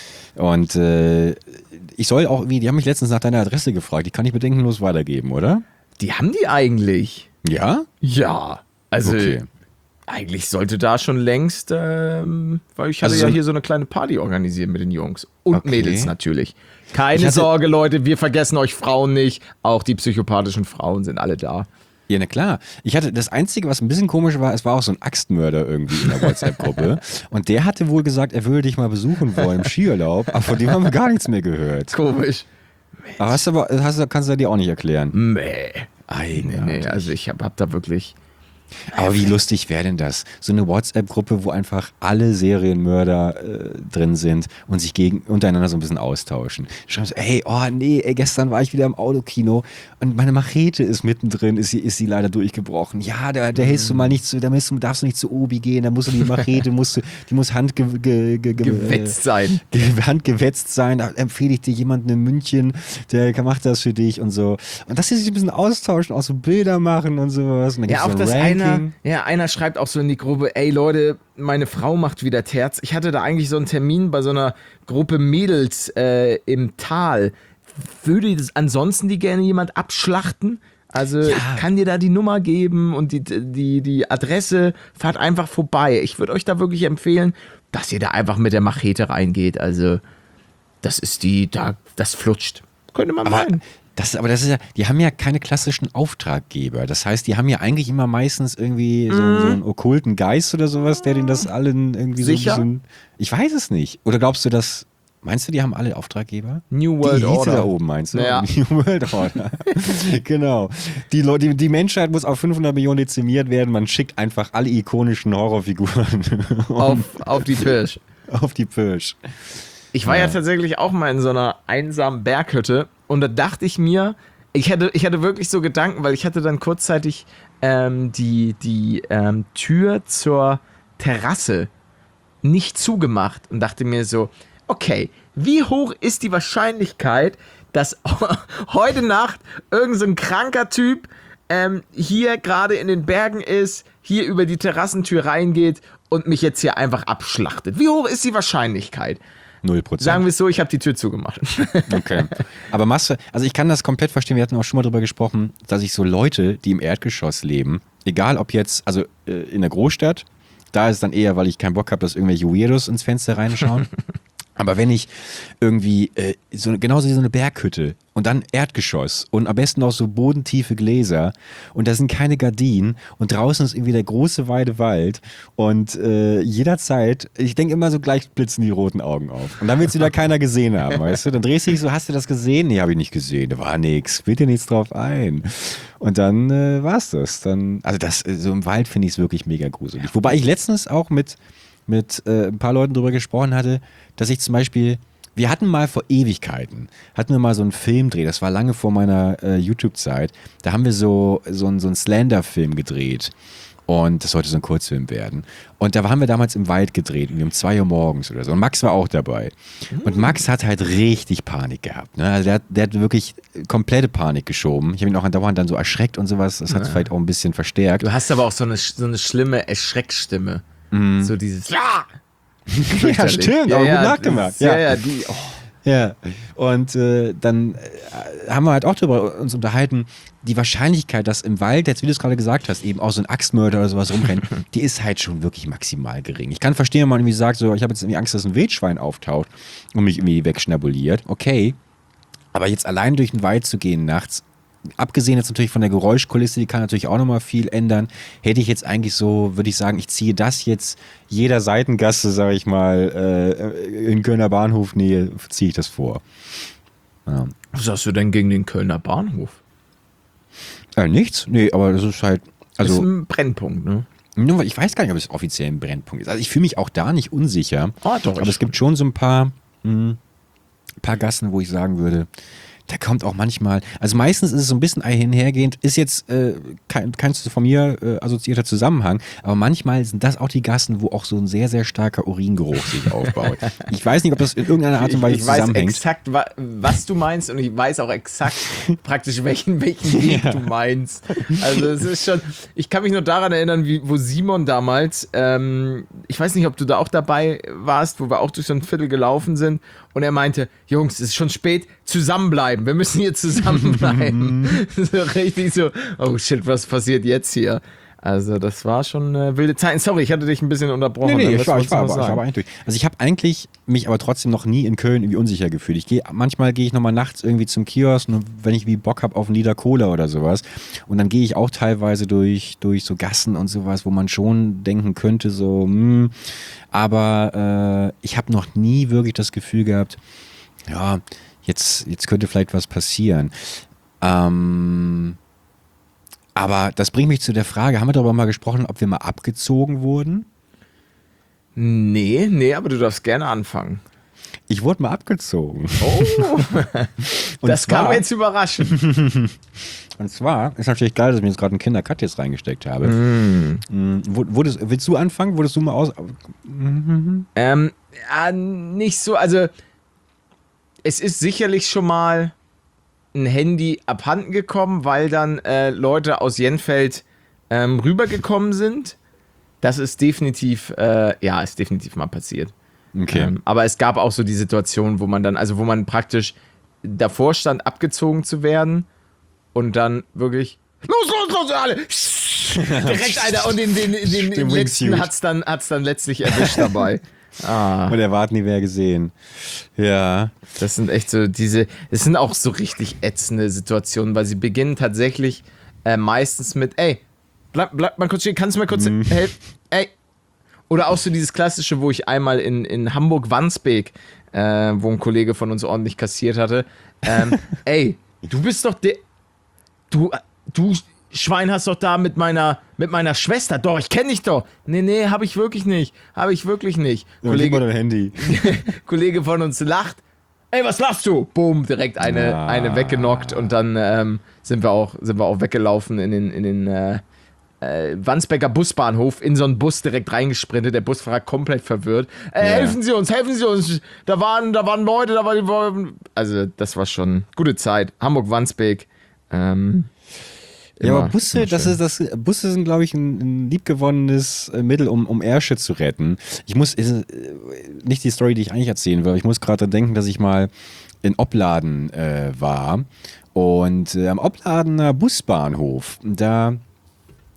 Und äh, ich soll auch irgendwie, die haben mich letztens nach deiner Adresse gefragt. Die kann ich bedenkenlos weitergeben, oder? Die haben die eigentlich. Ja? Ja. Also... Okay. Eigentlich sollte da schon längst, ähm, weil ich hatte also ja hier so eine kleine Party organisiert mit den Jungs. Und okay. Mädels natürlich. Keine hatte, Sorge, Leute, wir vergessen euch Frauen nicht. Auch die psychopathischen Frauen sind alle da. Ja, na klar. Ich hatte das Einzige, was ein bisschen komisch war, es war auch so ein Axtmörder irgendwie in der WhatsApp-Gruppe. Und der hatte wohl gesagt, er würde dich mal besuchen wollen im Skiurlaub. Aber von dem haben wir gar nichts mehr gehört. Komisch. Aber, hast du aber hast, kannst du dir auch nicht erklären? Nee. Nee, nee, also ich hab, hab da wirklich... Aber wie lustig wäre denn das? So eine WhatsApp-Gruppe, wo einfach alle Serienmörder äh, drin sind und sich gegen, untereinander so ein bisschen austauschen. Schreiben so, ey, oh nee, ey, gestern war ich wieder im Autokino und meine Machete ist mittendrin, ist sie, ist sie leider durchgebrochen. Ja, da, da hältst du mal nicht zu, da musst du, darfst du nicht zu Obi gehen, da musst du die Machete, musst du, die muss handge, ge, ge, ge, gewetzt sein. Ge, handgewetzt sein. Da empfehle ich dir jemanden in München, der macht das für dich und so. Und dass sie sich ein bisschen austauschen, auch so Bilder machen und sowas. Und dann ja, auch so das Ranking. Einer, ja, einer schreibt auch so in die Gruppe, ey Leute, meine Frau macht wieder Terz. Ich hatte da eigentlich so einen Termin bei so einer Gruppe Mädels äh, im Tal. Würde das ansonsten die gerne jemand abschlachten? Also ja. Ich kann dir da die Nummer geben und die, die, die Adresse, fahrt einfach vorbei. Ich würde euch da wirklich empfehlen, dass ihr da einfach mit der Machete reingeht. Also das ist die, da, das flutscht. Könnte man aber meinen. Das, aber das ist ja, die haben ja keine klassischen Auftraggeber. Das heißt, die haben ja eigentlich immer meistens irgendwie so, mm. so einen okkulten Geist oder sowas, der denen das allen irgendwie Sicher? so ein bisschen. Ich weiß es nicht. Oder glaubst du, dass. Meinst du, die haben alle Auftraggeber? New World die Order. da oben, meinst du? Ja. New World Order. Genau. Die, Leute, die, die Menschheit muss auf fünfhundert Millionen dezimiert werden. Man schickt einfach alle ikonischen Horrorfiguren auf, auf die Pirsch. Auf die Pirsch. Ich war ja. ja tatsächlich auch mal in so einer einsamen Berghütte und da dachte ich mir, ich hatte, ich hatte wirklich so Gedanken, weil ich hatte dann kurzzeitig ähm, die, die ähm, Tür zur Terrasse nicht zugemacht und dachte mir so, okay, wie hoch ist die Wahrscheinlichkeit, dass heute Nacht irgend so ein kranker Typ ähm, hier gerade in den Bergen ist, hier über die Terrassentür reingeht und mich jetzt hier einfach abschlachtet? Wie hoch ist die Wahrscheinlichkeit? null Prozent. Sagen wir es so, ich habe die Tür zugemacht. Okay. Aber machst du, also ich kann das komplett verstehen, wir hatten auch schon mal drüber gesprochen, dass ich so Leute, die im Erdgeschoss leben, egal ob jetzt, also äh, in der Großstadt, da ist es dann eher, weil ich keinen Bock habe, dass irgendwelche Weirdos ins Fenster reinschauen. Aber wenn ich irgendwie, äh, so, genauso wie so eine Berghütte und dann Erdgeschoss und am besten auch so bodentiefe Gläser und da sind keine Gardinen und draußen ist irgendwie der große weite Wald und äh, jederzeit, ich denke immer so, gleich blitzen die roten Augen auf. Und dann will es wieder keiner gesehen haben, weißt du? Dann drehst du dich so, hast du das gesehen? Nee, habe ich nicht gesehen, da war nix, fällt dir nichts drauf ein. Und dann äh, war's das. Dann, also das, so im Wald finde ich es wirklich mega gruselig. Wobei ich letztens auch mit mit äh, ein paar Leuten drüber gesprochen hatte, dass ich zum Beispiel, wir hatten mal vor Ewigkeiten, hatten wir mal so einen Filmdreh, das war lange vor meiner äh, YouTube-Zeit, da haben wir so, so, ein, so einen Slender-Film gedreht und das sollte so ein Kurzfilm werden. Und da haben wir damals im Wald gedreht, um zwei Uhr morgens oder so und Max war auch dabei. Und Max hat halt richtig Panik gehabt. Ne? Also der, der hat wirklich komplette Panik geschoben. Ich habe ihn auch andauernd dann so erschreckt und sowas, das hat es ja. vielleicht auch ein bisschen verstärkt. Du hast aber auch so eine, so eine schlimme Erschreckstimme. Mm. So dieses Ja! Ja, stimmt, ja, aber ja, gut nachgemacht. Ja, ja, ja, die, oh. ja. Und äh, dann äh, haben wir halt auch darüber uns unterhalten, die Wahrscheinlichkeit, dass im Wald, jetzt wie du es gerade gesagt hast, eben auch so ein Axtmörder oder sowas rumrennt, die ist halt schon wirklich maximal gering. Ich kann verstehen, wenn man irgendwie sagt, so, ich habe jetzt irgendwie Angst, dass ein Wildschwein auftaucht und mich irgendwie wegschnabuliert. Okay. Aber jetzt allein durch den Wald zu gehen nachts, abgesehen jetzt natürlich von der Geräuschkulisse, die kann natürlich auch nochmal viel ändern, hätte ich jetzt eigentlich so, würde ich sagen, ich ziehe das jetzt jeder Seitengasse, sage ich mal, äh, in Kölner Bahnhofnähe, ziehe ich das vor. Ja. Was hast du denn gegen den Kölner Bahnhof? Äh, nichts, nee, aber das ist halt, also... Das ist ein Brennpunkt, ne? Nur, ich weiß gar nicht, ob es offiziell ein Brennpunkt ist. Also ich fühle mich auch da nicht unsicher, ah, doch, aber es gibt schon so ein paar, mh, paar Gassen, wo ich sagen würde, da kommt auch manchmal, also meistens ist es so ein bisschen einhergehend, ist jetzt äh, kein, kein von mir äh, assoziierter Zusammenhang, aber manchmal sind das auch die Gassen, wo auch so ein sehr, sehr starker Uringeruch sich aufbaut. Ich weiß nicht, ob das in irgendeiner Art und Weise ich, ich zusammenhängt. Ich weiß exakt, wa- was du meinst und ich weiß auch exakt praktisch, welchen, welchen Weg ja. du meinst. Also es ist schon, ich kann mich nur daran erinnern, wie, wo Simon damals, ähm, ich weiß nicht, ob du da auch dabei warst, wo wir auch durch so ein Viertel gelaufen sind und er meinte, Jungs, es ist schon spät, zusammenbleiben, wir müssen hier zusammenbleiben. So richtig so, oh shit, was passiert jetzt hier? Also das war schon äh, wilde Zeiten. Sorry, ich hatte dich ein bisschen unterbrochen. Nee, nee, was ich war, ich war, wolltest du aber, noch ich war aber eigentlich durch. Also ich habe eigentlich mich aber trotzdem noch nie in Köln irgendwie unsicher gefühlt. Ich gehe, manchmal gehe ich nochmal nachts irgendwie zum Kiosk, und wenn ich wie Bock habe auf einen Liter Cola oder sowas. Und dann gehe ich auch teilweise durch, durch so Gassen und sowas, wo man schon denken könnte, so, hm, aber äh, ich habe noch nie wirklich das Gefühl gehabt, ja, jetzt, jetzt könnte vielleicht was passieren. Ähm, aber das bringt mich zu der Frage, haben wir darüber mal gesprochen, ob wir mal abgezogen wurden? Nee, nee, aber du darfst gerne anfangen. Ich wurde mal abgezogen. Oh, das zwar, kann mir jetzt überraschen. Und zwar, ist natürlich geil, dass ich mir jetzt gerade einen Kindercut jetzt reingesteckt habe. Mm. Mm, wurdest, willst du anfangen? Wurdest du mal aus... Ähm, ja, nicht so, also es ist sicherlich schon mal ein Handy abhanden gekommen, weil dann äh, Leute aus Jenfeld ähm, rübergekommen sind. Das ist definitiv, äh, ja, ist definitiv mal passiert. Okay. Ähm, aber es gab auch so die Situation, wo man dann, also wo man praktisch davor stand, abgezogen zu werden und dann wirklich los, los, los, alle! Direkt einer und den, den, den, den letzten hat's dann, hat's dann letztlich erwischt dabei. Ah. Und er war nie wer gesehen. Ja. Das sind echt so diese, es sind auch so richtig ätzende Situationen, weil sie beginnen tatsächlich äh, meistens mit, ey, bleib, bleib mal kurz stehen, kannst du mal kurz mm. helfen? Ey. Oder auch so dieses Klassische, wo ich einmal in, in Hamburg-Wandsbek, äh, wo ein Kollege von uns ordentlich kassiert hatte, ähm, ey, du bist doch der, du, du Schwein hast doch da mit meiner, mit meiner Schwester, doch, ich kenne dich doch. Nee, nee, hab ich wirklich nicht, hab ich wirklich nicht. Ja, Kollege, dein Handy. Kollege von uns lacht, ey, was lachst du? Boom, direkt eine, ah. eine weggenockt und dann ähm, sind wir auch, sind wir auch weggelaufen in den, in den, äh, Äh, Wandsbeker Busbahnhof, in so einen Bus direkt reingesprintet, der Busfahrer komplett verwirrt. Äh, ja. Helfen Sie uns, helfen Sie uns, da waren, da waren Leute, da waren, also das war schon gute Zeit. Hamburg-Wandsbek. Ähm, ja, aber Busse, das ist das, Busse sind, glaube ich, ein, ein liebgewonnenes Mittel, um, um Ärsche zu retten. Ich muss, ist, nicht die Story, die ich eigentlich erzählen will, aber ich muss gerade denken, dass ich mal in Opladen äh, war und äh, am Opladener Busbahnhof, da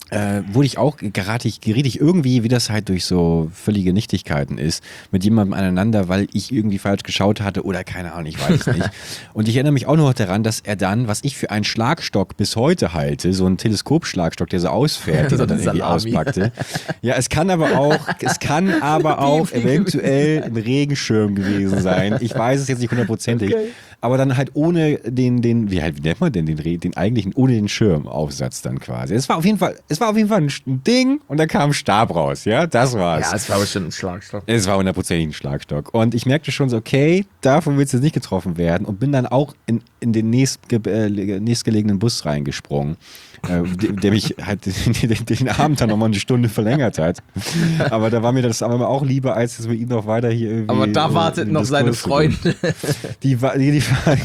äh, wurde ich auch, gerate ich, geriet ich irgendwie, wie das halt durch so völlige Nichtigkeiten ist, mit jemandem aneinander, weil ich irgendwie falsch geschaut hatte oder keine Ahnung, ich weiß es nicht. Und ich erinnere mich auch noch daran, dass er dann, was ich für einen Schlagstock bis heute halte, so einen Teleskopschlagstock, der so ausfährt, den So er dann ein irgendwie Salami. auspackte. Ja, es kann aber auch, es kann aber auch eventuell ein Regenschirm gewesen sein. Ich weiß es jetzt nicht hundertprozentig. Okay. Aber dann halt ohne den, den, wie, halt, wie nennt man denn den, den eigentlichen, ohne den Schirmaufsatz dann quasi. Es war auf jeden Fall, es war auf jeden Fall ein Ding und da kam ein Stab raus, ja, das war's. Ja, es war bestimmt ein Schlagstock. Es war hundertprozentig ein Schlagstock. Und ich merkte schon so, okay, davon wird es jetzt nicht getroffen werden und bin dann auch in, in den nächstge äh, nächstgelegenen Bus reingesprungen, äh, der, der mich halt den, den Abend dann nochmal eine Stunde verlängert hat. Aber da war mir das aber auch lieber, als es mit ihm noch weiter hier irgendwie. Aber da wartet äh, noch seine Freunde. Die, wa- die, die,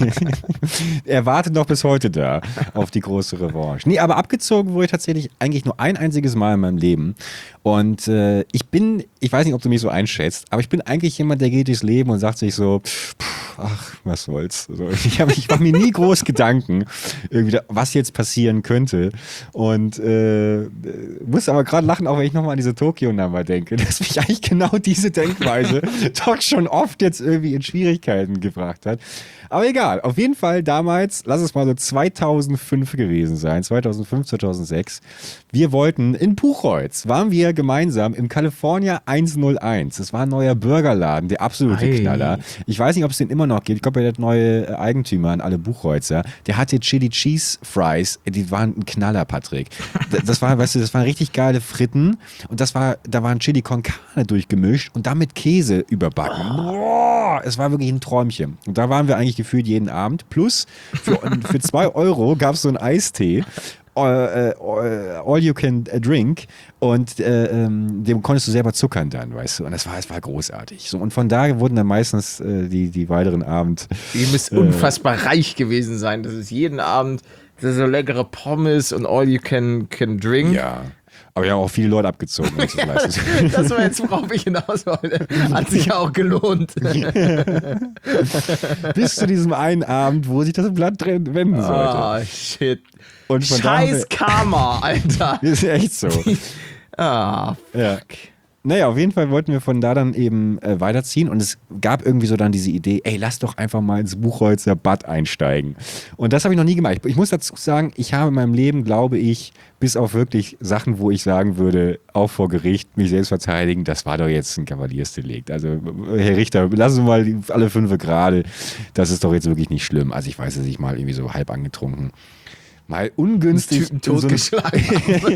er wartet noch bis heute da auf die große Revanche. Nee, aber abgezogen wurde ich tatsächlich eigentlich nur ein einziges Mal in meinem Leben. Und äh, ich bin, ich weiß nicht, ob du mich so einschätzt, aber ich bin eigentlich jemand, der geht durchs Leben und sagt sich so, pff, ach, was soll's. Also ich, hab, ich mache mir nie groß Gedanken, irgendwie, was jetzt passieren könnte. Und äh, muss aber gerade lachen, auch wenn ich nochmal an diese Tokio-Nummer denke, dass mich eigentlich genau diese Denkweise doch schon oft jetzt irgendwie in Schwierigkeiten gebracht hat. Aber egal, auf jeden Fall damals, lass es mal so zweitausendfünf gewesen sein, zweitausendfünf, zweitausendsechs. Wir wollten in Buchholz, waren wir gemeinsam im California hunderteins. Das war ein neuer Burgerladen, der absolute Ei. Knaller. Ich weiß nicht, ob es den immer noch gibt. Ich glaube, der neue Eigentümer an alle Buchholzer, der hatte Chili Cheese Fries, die waren ein Knaller, Patrick. Das war, weißt du, das waren richtig geile Fritten und das war, da waren Chili con Carne durchgemischt und damit Käse überbacken. Boah, es war wirklich ein Träumchen. Und da waren wir eigentlich gefühlt jeden Abend. Plus für, für zwei Euro gab es so einen Eistee. All, all, all you can drink und äh, ähm, dem konntest du selber zuckern dann, weißt du, und das war, das war großartig. So, und von da wurden dann meistens äh, die, die weiteren Abend. Ihr müsst äh, unfassbar reich gewesen sein. Das ist jeden Abend so leckere Pommes und all you can, can drink. Ja. Aber wir haben auch viele Leute abgezogen. Um das, das war jetzt, worauf ich hinaus wollte. Hat sich ja auch gelohnt. Bis zu diesem einen Abend, wo sich das Blatt drin wenden sollte. Ah, shit. Und von Scheiß Karma, Alter. Das ist echt so. Ah, fuck. Ja. Naja, auf jeden Fall wollten wir von da dann eben äh, weiterziehen und es gab irgendwie so dann diese Idee, ey, lass doch einfach mal ins Buchholzer Bad einsteigen. Und das habe ich noch nie gemacht. Ich, ich muss dazu sagen, ich habe in meinem Leben, glaube ich, bis auf wirklich Sachen, wo ich sagen würde, auch vor Gericht mich selbst verteidigen, das war doch jetzt ein Kavaliersdelikt. Also, Herr Richter, lassen Sie mal alle fünf gerade. Das ist doch jetzt wirklich nicht schlimm. Also ich weiß, dass ich mal irgendwie so halb angetrunken mal ungünstig Typen totgeschlagen. So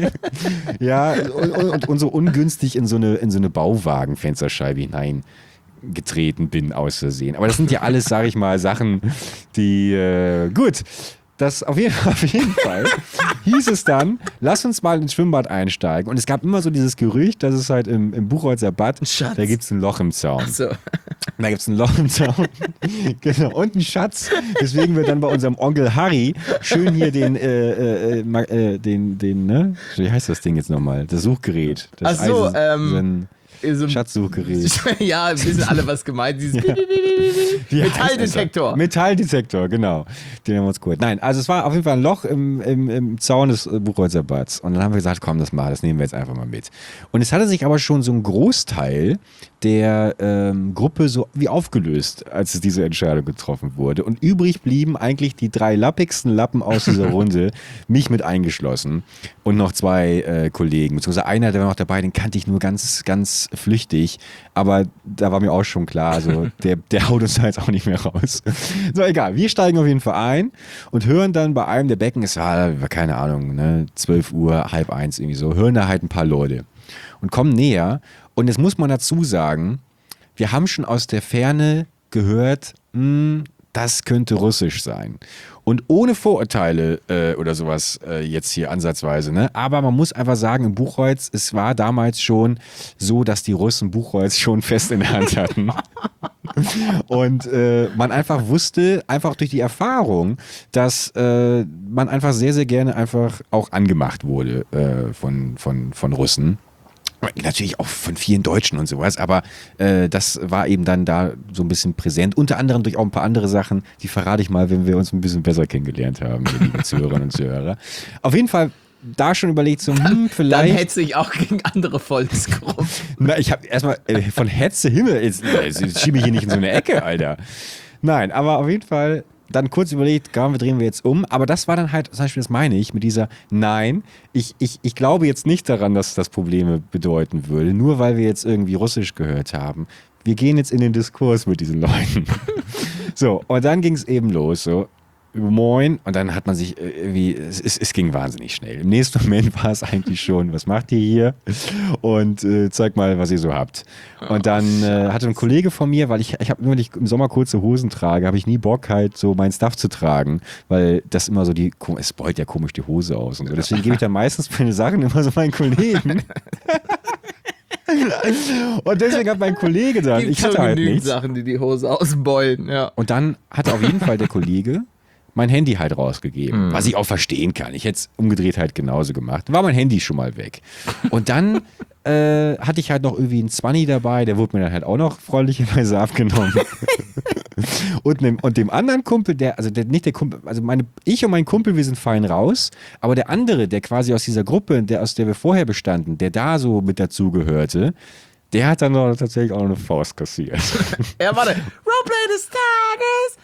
ja, und, und, und so ungünstig in so eine, in so eine Bauwagenfensterscheibe hineingetreten bin, aus Versehen. Aber das sind ja alles, sage ich mal, Sachen, die, äh, gut, das auf jeden, auf jeden Fall hieß es dann, lass uns mal ins Schwimmbad einsteigen. Und es gab immer so dieses Gerücht, dass es halt im, im Buchholzer Bad, Schatz. da gibt es ein Loch im Zaun. Ach so. Da gibt es ein Loch im Zaun. Genau. Und einen Schatz. Deswegen wir dann bei unserem Onkel Harry schön hier den, äh, äh, äh, den, den, ne? Wie heißt das Ding jetzt nochmal? Das Suchgerät. Das Ach so, Eisen- ähm, so ein Schatzsuchgerät. Ja, wissen alle, was gemeint ist. Dieses Wie heißt Metalldetektor. das? Metalldetektor, genau. Den haben wir uns geholt. Nein, also es war auf jeden Fall ein Loch im, im, im Zaun des Buchholzer Bads. Und dann haben wir gesagt, komm, das mal, das nehmen wir jetzt einfach mal mit. Und es hatte sich aber schon so ein Großteil der ähm, Gruppe so wie aufgelöst, als es diese Entscheidung getroffen wurde. Und übrig blieben eigentlich die drei lappigsten Lappen aus dieser Runde, mich mit eingeschlossen und noch zwei äh, Kollegen. Beziehungsweise einer, der war noch dabei, den kannte ich nur ganz, ganz flüchtig. Aber da war mir auch schon klar, also der, der haut uns da jetzt auch nicht mehr raus. So, egal. Wir steigen auf jeden Fall ein und hören dann bei einem der Becken, es war, keine Ahnung, ne, zwölf Uhr, halb eins irgendwie so, hören da halt ein paar Leute und kommen näher. Und jetzt muss man dazu sagen, wir haben schon aus der Ferne gehört, mh, das könnte russisch sein. Und ohne Vorurteile äh, oder sowas äh, jetzt hier ansatzweise, ne? Aber man muss einfach sagen, im Buchholz, es war damals schon so, dass die Russen Buchholz schon fest in der Hand hatten. Und äh, man einfach wusste, einfach durch die Erfahrung, dass äh, man einfach sehr, sehr gerne einfach auch angemacht wurde äh, von, von, von Russen. Natürlich auch von vielen Deutschen und sowas, aber äh, das war eben dann da so ein bisschen präsent. Unter anderem durch auch ein paar andere Sachen, die verrate ich mal, wenn wir uns ein bisschen besser kennengelernt haben, liebe Zuhörerinnen und Zuhörer. Auf jeden Fall da schon überlegt, so, hm, Dann vielleicht. hetze ich auch gegen andere Volksgruppen. Na, ich habe erstmal äh, von Hetze Himmel, jetzt, jetzt schiebe ich hier nicht in so eine Ecke, Alter. Nein, aber auf jeden Fall dann kurz überlegt, komm, wir drehen wir jetzt um. Aber das war dann halt, zum Beispiel, das meine ich, mit dieser, nein, ich, ich, ich glaube jetzt nicht daran, dass das Probleme bedeuten würde, nur weil wir jetzt irgendwie Russisch gehört haben. Wir gehen jetzt in den Diskurs mit diesen Leuten. So, und dann ging es eben los, so. Moin, und dann hat man sich irgendwie, es, es, es ging wahnsinnig schnell. Im nächsten Moment war es eigentlich schon, was macht ihr hier? Und äh, zeig mal, was ihr so habt. Und dann äh, hatte ein Kollege von mir, weil ich, ich habe immer, wenn ich im Sommer kurze Hosen trage, habe ich nie Bock halt so mein Stuff zu tragen, weil das immer so die, es beult ja komisch die Hose aus und so. Deswegen gebe ich dann meistens meine Sachen immer so meinen Kollegen. Und deswegen hat mein Kollege dann, Gibt ich hatte schon halt genügend nichts. Sachen, die die Hose ausbeulen, ja. Und dann hat auf jeden Fall der Kollege mein Handy halt rausgegeben, Mhm. was ich auch verstehen kann. Ich hätte es umgedreht halt genauso gemacht. War mein Handy schon mal weg. Und dann äh, hatte ich halt noch irgendwie einen Zwanni dabei, der wurde mir dann halt auch noch freundlicherweise abgenommen. und, dem, und dem anderen Kumpel, der, also der, nicht der Kumpel, also meine, ich und mein Kumpel, wir sind fein raus, aber der andere, der quasi aus dieser Gruppe, der, aus der wir vorher bestanden, der da so mit dazugehörte, der hat dann noch tatsächlich auch noch eine Faust kassiert. Ja, warte. Roleplay des Tages.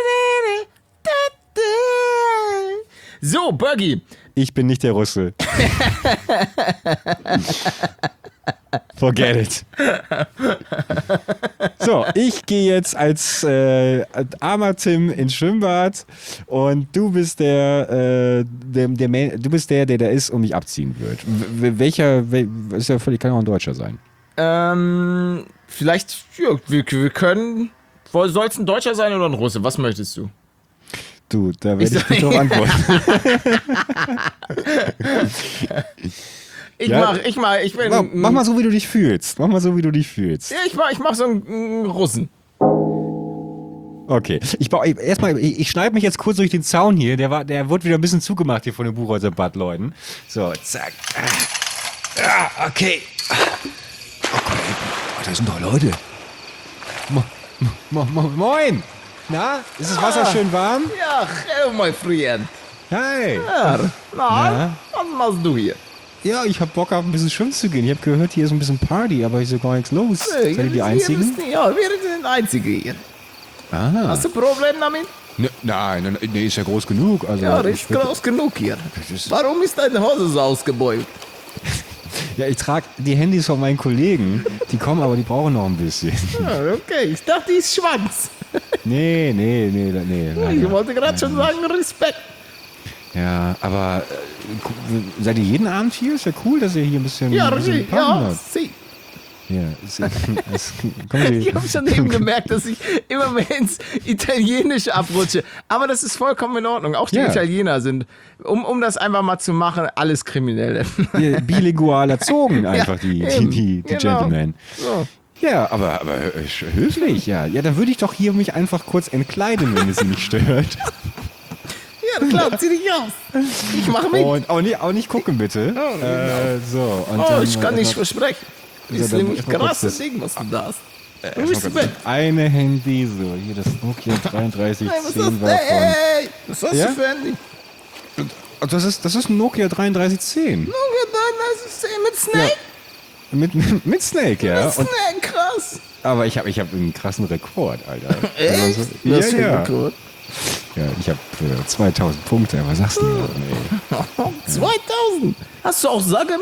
So, Bergi. Ich bin nicht der Russe. Forget it. So, ich gehe jetzt als äh, armer Tim ins Schwimmbad und du bist der, äh, der, der Man- du bist der, der da ist und mich abziehen wird. W- welcher, wel- ist ja völlig, kann auch ein Deutscher sein. Ähm, vielleicht, ja, wir, wir können. Soll es ein Deutscher sein oder ein Russe? Was möchtest du? Du, da werde ich, Ich- nicht drauf antworten. Ich Ja. mach, ich mach, ich bin. Mach, mach mal so, wie du dich fühlst. Mach mal so, wie du dich fühlst. Ja, ich mach, ich mach so einen, einen Russen. Okay. Ich baue erstmal, ich, ich schneide mich jetzt kurz durch den Zaun hier. Der war, der wurde wieder ein bisschen zugemacht hier von den Buchhäuser Bad-Leuten. So, zack. Ah, okay. Okay. Oh, da sind doch Leute. Mo, mo, mo, moin. Na, ist das Wasser Ah. schön warm? Ja, hello, mein Freund. Hi. Ja, na, Ja. was machst du hier? Ja, ich hab Bock auf ein bisschen schwimmen zu gehen. Ich habe gehört, hier ist ein bisschen Party, aber ist ja gar nichts los. Hey, Seid ihr die wir Einzigen? sind- Ja, wir sind die Einzigen hier. Ah. Hast du ein Problem damit? Ne, nein, nein, nee, ist ja groß genug. Also, Ja, das ich ist würd- groß genug hier. ist- Warum ist deine Hose so ausgebeult? Ja, ich trage die Handys von meinen Kollegen. Die kommen, aber die brauchen noch ein bisschen. Ja, okay, ich dachte, die ist Schwanz. Nee, nee, nee, nee. Ich Nein, wollte gerade schon sagen, Respekt. ja, aber äh, gu- seid ihr jeden Abend hier? Ist ja cool, dass ihr hier ein bisschen, Ja, ein bisschen richtig, Party ja, habt. sie. Ja, es, es, kommen Sie. Ich habe schon eben gemerkt, dass ich immer mehr ins Italienische abrutsche. Aber das ist vollkommen in Ordnung. Auch die Ja. Italiener sind, um, um das einfach mal zu machen, alles Kriminelle. Ihr bilingual erzogen einfach die, die, eben, die, die genau. Gentlemen. So. Ja, aber, aber äh, höflich, ja. Ja, dann würde ich doch hier mich einfach kurz entkleiden, wenn es Sie nicht stört. Ja, klar, zieh dich aus. Ich mache mit. Und auch nicht, auch nicht gucken, bitte. Oh, genau. äh, so, und Oh, dann, ich kann äh, nicht versprechen. Das So, ist dann nämlich erst mal kurz krasses das- Ding, was du da hast. Äh, Respekt. Eine Handy, so, hier das Nokia dreiunddreißig Hey, was zehn hast du? war von... Hey, was hast Ja? du für ein Handy? Oh, Das ist, das ist ein Nokia dreiunddreißig zehn. Oh, nein, das ist mit Snake. Mit, mit Snake, ja. Mit Und, Snake, krass. aber ich habe ich hab einen krassen Rekord, Alter. Echt? Also, Was ja, für ein ja. Rekord? ja. Ich habe äh, zweitausend Punkte, was sagst du denn? Ey? zweitausend. Hast du auch Sagem?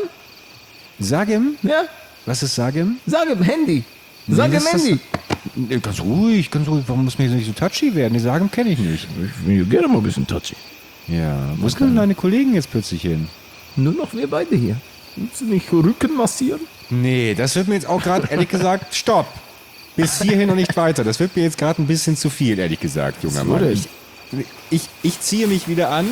Sagem? Ja, Was ist Sagem? Sagem Handy. Sagem das ist das- Handy. Nee, Ganz ruhig, ganz ruhig. Warum muss mir nicht so touchy werden? Die Sagem kenne ich nicht. Ich bin gerne mal ein bisschen touchy. Ja. Wo sind denn deine Kollegen jetzt plötzlich hin? Nur noch wir beide hier. Willst du nicht Rücken massieren? Nee, das wird mir jetzt auch gerade, ehrlich gesagt, stopp. Bis hierhin und nicht weiter. Das wird mir jetzt gerade ein bisschen zu viel, ehrlich gesagt, junger Wieso Mann. denn? Ich, ich, ich ziehe mich wieder an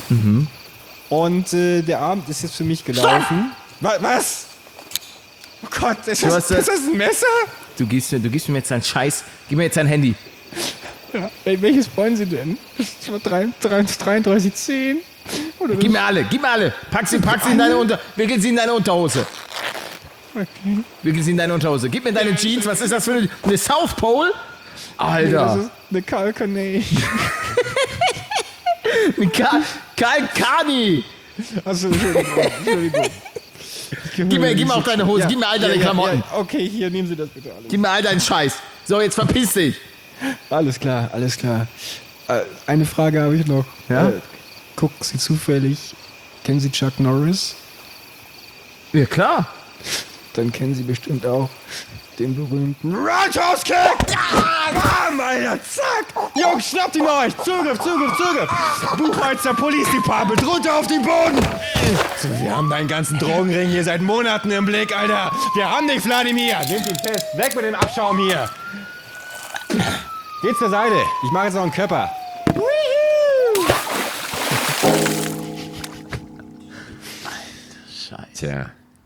und äh, der Abend ist jetzt für mich gelaufen. Wa- Was? Oh Gott, ist Du das, hast, äh, ist das ein Messer? Du gibst, mir, du gibst mir jetzt deinen Scheiß. Gib mir jetzt dein Handy. Ja. Wel- Welches wollen Sie denn? Das war drei- drei- dreiunddreißig zehn? Oder Gib mir alle, gib mir alle. Pack sie, pack sie in deine Unter... Wickel sie in deine Unterhose. Okay. Wickel sie in deine Unterhose. Gib mir deine Jeans. Was ist das für eine, eine South Pole? Das Alter. ist eine Kalkanei. Ka Karl Kani. Achso, Entschuldigung. Entschuldigung. Gib mir, gib mir auch deine Hose, Ja, gib mir all deine ja, ja, Klamotten. Ja, okay, hier, nehmen Sie das bitte alles. Gib mir all deinen Scheiß. So, jetzt verpiss dich. Alles klar, alles klar. Äh, eine Frage habe ich noch. Ja? Äh, gucken Sie zufällig, kennen Sie Chuck Norris? Ja, klar. Dann kennen Sie bestimmt auch den berühmten Roundhouse Kick! Ah, Alter, zack! Jungs, schnappt ihn euch! Zugriff, Zugriff, Zugriff! Buchholzer Police Department, runter auf den Boden! So, wir haben deinen ganzen Drogenring hier seit Monaten im Blick, Alter! Wir haben dich, Wladimir! Nehmt ihn fest! Weg mit dem Abschaum hier! Geht zur Seite! Ich mache jetzt noch einen Körper! Scheiße. Tja.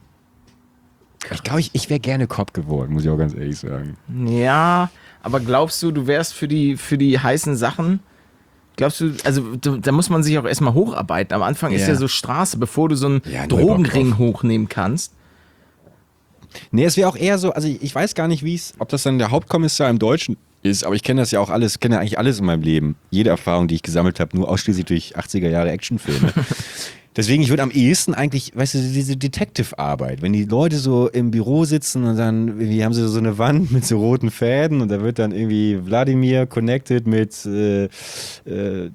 Ich glaube, ich, ich wäre gerne Cop geworden, muss ich auch ganz ehrlich sagen. Ja, aber glaubst du, du wärst für die, für die heißen Sachen, glaubst du, also du, da muss man sich auch erstmal hocharbeiten. Am Anfang ist Ja. ja so Straße, bevor du so einen Ja, null Bock Drogenring drauf. hochnehmen kannst. Nee, es wäre auch eher so, also ich weiß gar nicht, wie es, ob das dann der Hauptkommissar im Deutschen ist, aber ich kenne das ja auch alles, kenne ja eigentlich alles in meinem Leben. Jede Erfahrung, die ich gesammelt habe, nur ausschließlich durch achtziger Jahre Actionfilme. Deswegen, ich würde am ehesten eigentlich, weißt du, diese Detective-Arbeit, wenn die Leute so im Büro sitzen und dann irgendwie haben sie so eine Wand mit so roten Fäden und da wird dann irgendwie Wladimir connected mit äh, äh,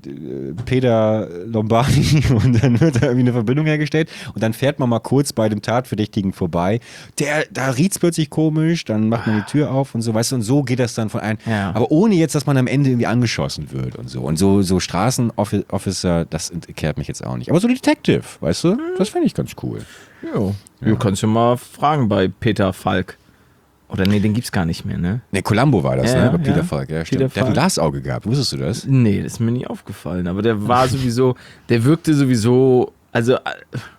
Peter Lombardi und dann wird da irgendwie eine Verbindung hergestellt und dann fährt man mal kurz bei dem Tatverdächtigen vorbei. Der, da riecht's plötzlich komisch, dann macht man die Tür auf und so, weißt du, und so geht das dann von ein. Ja. Aber ohne jetzt, dass man am Ende irgendwie angeschossen wird und so. Und so, so Straßenofficer, das kehrt mich jetzt auch nicht. Aber so die Detective, weißt du, das fände ich ganz cool. Jo. Du kannst ja mal fragen bei Peter Falk. Oder nee, den gibt's gar nicht mehr, ne? Ne, Columbo war das, Ja, ne? Bei Peter ja. Falk, ja, Peter stimmt. Der hat ein Falk. Glasauge gehabt, wusstest du das? Nee, das ist mir nie aufgefallen. Aber der war sowieso, der wirkte sowieso, also, äh,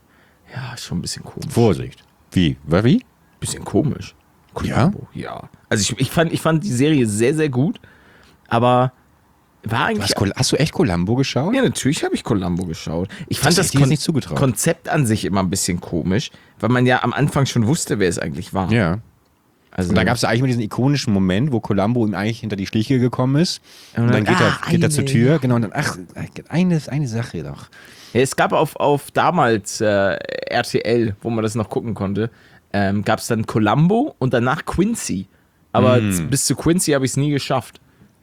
ja, schon ein bisschen komisch. Vorsicht. Wie? War wie? Bisschen komisch. Ja? Columbo, ja. Also ich, ich, fand, ich fand die Serie sehr, sehr gut, aber war Du eigentlich... hast, Col- hast du echt Columbo geschaut? Ja, natürlich habe ich Columbo geschaut. Ich fand Das das, hätte ich jetzt nicht zugetraut. Konzept an sich immer ein bisschen komisch, weil man ja am Anfang schon wusste, wer es eigentlich war. Ja. Also, Und dann gab es eigentlich mal diesen ikonischen Moment, wo Columbo ihm eigentlich hinter die Schliche gekommen ist. Und, dann, geht, ah, er, geht er zur eine. Tür, genau, und dann, ach, eine, eine Sache doch. ja, es gab auf, auf damals äh, R T L, wo man das noch gucken konnte, ähm, gab es dann Columbo und danach Quincy. Aber Mm. z- bis zu Quincy habe ich es nie geschafft.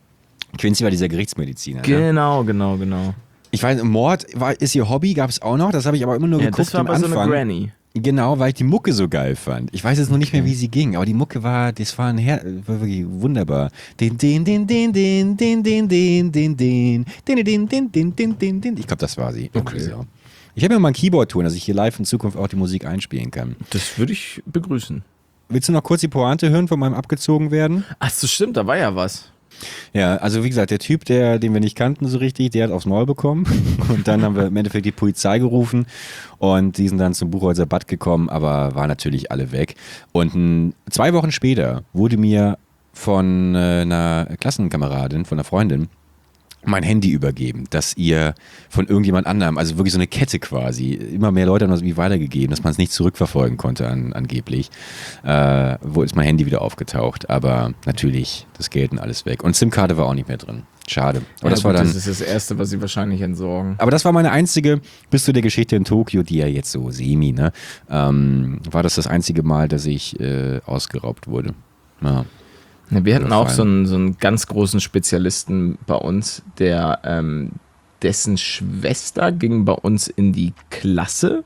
Quincy war dieser Gerichtsmediziner. Ne? Genau, genau, genau. Ich weiß, Mord war, ist ihr Hobby, gab es auch noch, das habe ich aber immer nur Ja, geguckt das war am aber so Anfang. eine Granny. Genau, weil ich die Mucke so geil fand. Ich weiß jetzt noch nicht mehr, wie sie ging, aber die Mucke war, das war, ein Her war wirklich wunderbar. Den, den, den, den, den, den, den, den, den, den, den, den, den, den, den, den, den. Ich glaube, das war sie. Okay. So. Ich habe mir mal ein Keyboard tun, dass ich hier live in Zukunft auch die Musik einspielen kann. Das würde ich begrüßen. Willst du noch kurz die Pointe hören von meinem abgezogen werden? Ach so, stimmt, da war ja was. Ja, also wie gesagt, der Typ, der, den wir nicht kannten so richtig, der hat aufs Maul bekommen. Und dann haben wir im Endeffekt die Polizei gerufen und die sind dann zum Buchholzer Bad gekommen, aber waren natürlich alle weg. Und n, zwei Wochen später wurde mir von äh, einer Klassenkameradin, von einer Freundin, mein Handy übergeben, dass ihr von irgendjemand anderem, also wirklich so eine Kette quasi, immer mehr Leute haben das irgendwie weitergegeben, dass man es nicht zurückverfolgen konnte an, angeblich. Äh, wo ist mein Handy wieder aufgetaucht, aber natürlich das Geld und alles weg. Und SIM-Karte war auch nicht mehr drin. Schade. Aber ja, das war gut, dann. Das ist das Erste, was sie wahrscheinlich entsorgen. Aber das war meine einzige, bis zu der Geschichte in Tokio, die ja jetzt so semi, ne, ähm, war das das einzige Mal, dass ich äh, ausgeraubt wurde. Ja. Ja, wir hatten Oder auch fallen. so einen, so einen ganz großen Spezialisten bei uns, der ähm, dessen Schwester ging bei uns in die Klasse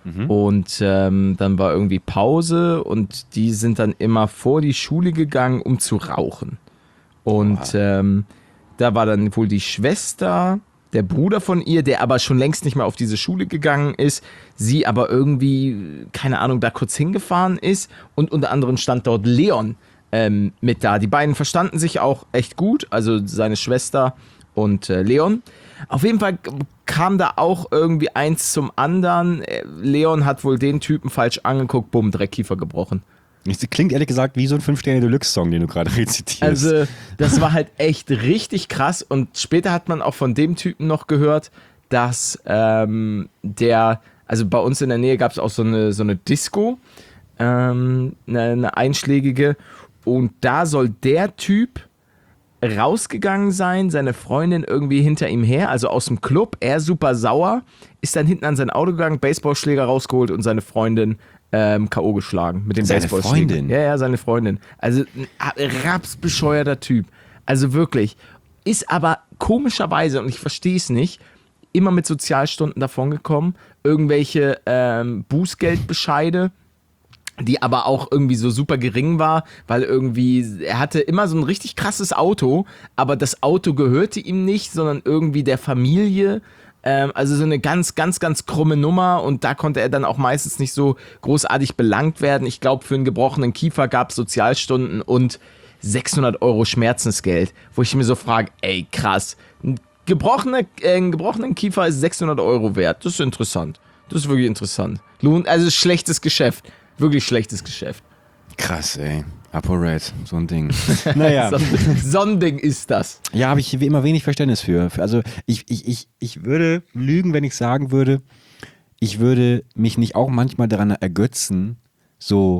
und ähm, dann war irgendwie Pause und die sind dann immer vor die Schule gegangen, um zu rauchen. Und ähm, da war dann wohl die Schwester, der Bruder von ihr, der aber schon längst nicht mehr auf diese Schule gegangen ist, sie aber irgendwie, keine Ahnung, da kurz hingefahren ist und unter anderem stand dort Leon ähm, mit da. Die beiden verstanden sich auch echt gut, also seine Schwester und äh, Leon. Auf jeden Fall kam da auch irgendwie eins zum anderen. Äh, Leon hat wohl den Typen falsch angeguckt, bumm, Dreckkiefer gebrochen. Das klingt ehrlich gesagt wie so ein Fünf-Sterne-Deluxe-Song, den du gerade rezitierst. Also, das war halt echt richtig krass. Und später hat man auch von dem Typen noch gehört, dass ähm, der, also bei uns in der Nähe gab es auch so eine, so eine Disco, ähm, eine, eine einschlägige. Und da soll der Typ rausgegangen sein, seine Freundin irgendwie hinter ihm her, also aus dem Club, er super sauer, ist dann hinten an sein Auto gegangen, Baseballschläger rausgeholt und seine Freundin ähm, K O geschlagen mit dem Seine Baseballschläger. Freundin? Ja, ja, seine Freundin. Also ein rapsbescheuerter Typ. Also wirklich. Ist aber komischerweise, und ich verstehe es nicht, immer mit Sozialstunden davongekommen, irgendwelche ähm, Bußgeldbescheide, die aber auch irgendwie so super gering war, weil irgendwie, er hatte immer so ein richtig krasses Auto, aber das Auto gehörte ihm nicht, sondern irgendwie der Familie. Ähm, also so eine ganz, ganz, ganz krumme Nummer und da konnte er dann auch meistens nicht so großartig belangt werden. Ich glaube, für einen gebrochenen Kiefer gab es Sozialstunden und sechshundert Euro Schmerzensgeld, wo ich mir so frage, ey krass, ein, gebrochene, äh, ein gebrochenen Kiefer ist sechshundert Euro wert. Das ist interessant. Das ist wirklich interessant. Lohnt, also schlechtes Geschäft. Wirklich schlechtes Geschäft. Krass, ey. ApoRed, so ein Ding. Naja. so, so ein Ding ist das. Ja, habe ich wie immer wenig Verständnis für. Also ich, ich, ich, ich würde lügen, wenn ich sagen würde, ich würde mich nicht auch manchmal daran ergötzen, so...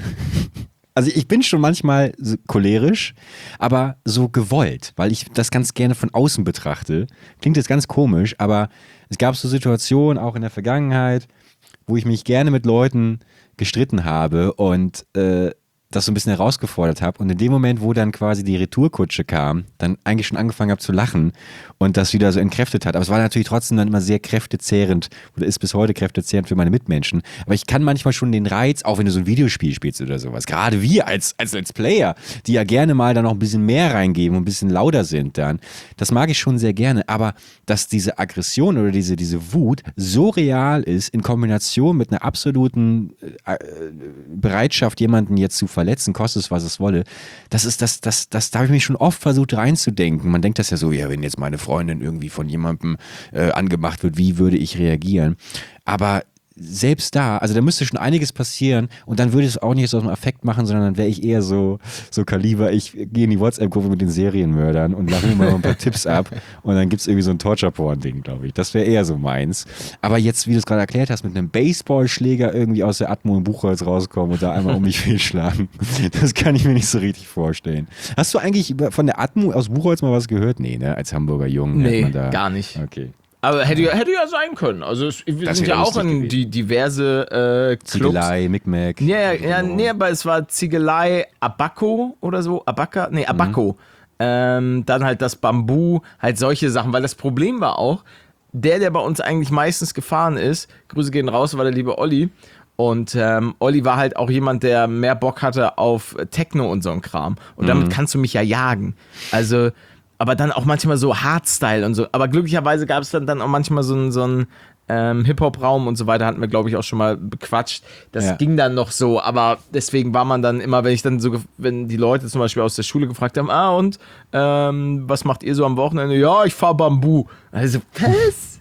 Also ich bin schon manchmal so cholerisch, aber so gewollt, weil ich das ganz gerne von außen betrachte. Klingt jetzt ganz komisch, aber es gab so Situationen, auch in der Vergangenheit, wo ich mich gerne mit Leuten gestritten habe und äh, das so ein bisschen herausgefordert habe. Und in dem Moment, wo dann quasi die Retourkutsche kam, dann eigentlich schon angefangen habe zu lachen und das wieder so entkräftet hat. Aber es war natürlich trotzdem dann immer sehr kräftezehrend oder ist bis heute kräftezehrend für meine Mitmenschen. Aber ich kann manchmal schon den Reiz, auch wenn du so ein Videospiel spielst oder sowas, gerade wir als, als Let's Player, die ja gerne mal da noch ein bisschen mehr reingeben und ein bisschen lauter sind dann, das mag ich schon sehr gerne. Aber dass diese Aggression oder diese, diese Wut so real ist in Kombination mit einer absoluten äh, Bereitschaft, jemanden jetzt zu verletzen, kostet es, was es wolle. Das ist das, das, das, da habe ich mich schon oft versucht reinzudenken. Man denkt das ja so, ja, wenn jetzt meine Freundin irgendwie von jemandem äh, angemacht wird, wie würde ich reagieren? Aber selbst da, also da müsste schon einiges passieren und dann würde ich es auch nicht aus dem Affekt machen, sondern dann wäre ich eher so, so Kaliber, ich gehe in die WhatsApp-Gruppe mit den Serienmördern und lache mir mal ein paar Tipps ab und dann gibt es irgendwie so ein Torture-Porn-Ding, glaube ich. Das wäre eher so meins. Aber jetzt, wie du es gerade erklärt hast, mit einem Baseballschläger irgendwie aus der Atmo im Buchholz rauskommen und da einmal um mich fehlschlagen, das kann ich mir nicht so richtig vorstellen. Hast du eigentlich von der Atmo aus Buchholz mal was gehört? Nee, ne? Als Hamburger Jungen. Nee, man da... gar nicht. Okay. Aber hätte, hätte ja sein können. Also es, wir Das sind wäre ja auch lustig in gewesen. die diverse äh, Clubs. Ziegelei, Micmac. Ja, ja, ja, nee, aber es war Ziegelei Abaco oder so. Abaka? Nee, Abaco. Mhm. Ähm, dann halt das Bambu, halt solche Sachen. Weil das Problem war auch, der, der bei uns eigentlich meistens gefahren ist, Grüße gehen raus, war der liebe Olli. Und ähm, Olli war halt auch jemand, der mehr Bock hatte auf Techno und so ein Kram. Und damit mhm. kannst du mich ja jagen. Also... aber dann auch manchmal so Hardstyle und so. Aber glücklicherweise gab es dann, dann auch manchmal so einen so einen, ähm, Hip-Hop-Raum und so weiter, hatten wir, glaube ich, auch schon mal bequatscht. Das ja. ging dann noch so, aber deswegen war man dann immer, wenn ich dann so, wenn die Leute zum Beispiel aus der Schule gefragt haben, ah und, ähm, was macht ihr so am Wochenende? Ja, ich fahr Bambu. Also, was?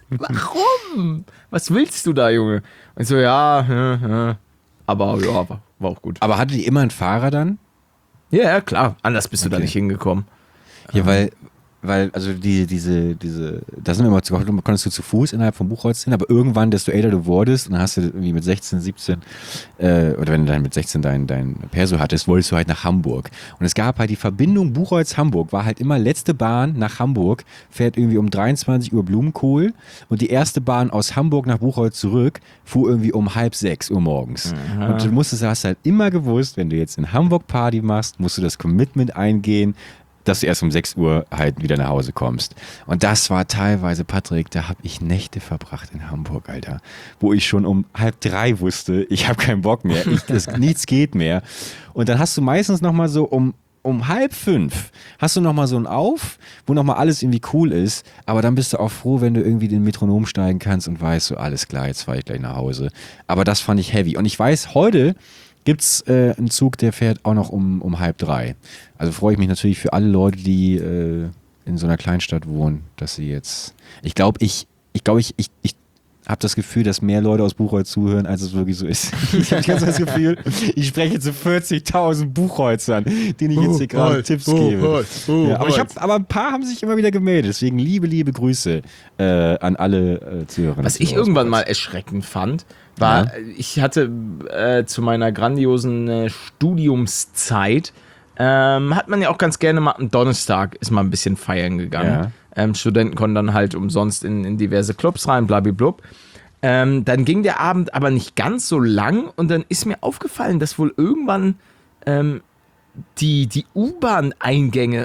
Warum? Was willst du da, Junge? Und ich so, ja, ja, ja. Aber ja, war, war auch gut. Aber hattet ihr immer einen Fahrer dann? Ja, ja, klar. Anders bist okay. du da nicht hingekommen. Ja, weil, weil, also die, diese, diese, da sind wir mal zu, konntest du zu Fuß innerhalb vom Buchholz hin, aber irgendwann, desto älter du wurdest, und dann hast du irgendwie mit sechzehn, siebzehn, äh, oder wenn du dann mit sechzehn dein, dein Perso hattest, wolltest du halt nach Hamburg. Und es gab halt die Verbindung Buchholz-Hamburg, war halt immer letzte Bahn nach Hamburg, fährt irgendwie um dreiundzwanzig Uhr Blumenkohl und die erste Bahn aus Hamburg nach Buchholz zurück fuhr irgendwie um halb sechs Uhr morgens. Mhm. Und du musstest, hast halt immer gewusst, wenn du jetzt in Hamburg Party machst, musst du das Commitment eingehen, dass du erst um sechs Uhr halt wieder nach Hause kommst. Und das war teilweise, Patrick, da habe ich Nächte verbracht in Hamburg, Alter, wo ich schon um halb drei wusste, ich habe keinen Bock mehr, ich, das, nichts geht mehr. Und dann hast du meistens nochmal so um, um halb fünf, hast du nochmal so ein Auf, wo nochmal alles irgendwie cool ist, aber dann bist du auch froh, wenn du irgendwie den Metronom steigen kannst und weißt so, alles klar, jetzt fahre ich gleich nach Hause. Aber das fand ich heavy. Und ich weiß, heute gibt es äh, einen Zug, der fährt auch noch um, um halb drei. Also freue ich mich natürlich für alle Leute, die äh, in so einer Kleinstadt wohnen, dass sie jetzt, ich glaube, ich, ich glaube, ich, ich, ich habe das Gefühl, dass mehr Leute aus Buchholz zuhören, als es wirklich so ist. Ich habe das Gefühl, ich spreche zu vierzigtausend Buchholzern, denen ich jetzt hier gerade uh, Tipps uh, gebe. Uh, uh, ja, aber, ich hab, aber ein paar haben sich immer wieder gemeldet, deswegen liebe, liebe Grüße äh, an alle äh, Zuhörer. Was ich irgendwann mal erschreckend fand, war, ja. ich hatte äh, zu meiner grandiosen äh, Studiumszeit ähm, hat man ja auch ganz gerne mal am Donnerstag ist mal ein bisschen feiern gegangen. Ja. Ähm, Studenten konnten dann halt umsonst in, in diverse Clubs rein, blablablub. Ähm, dann ging der Abend aber nicht ganz so lang und dann ist mir aufgefallen, dass wohl irgendwann ähm, die, die U-Bahn-Eingänge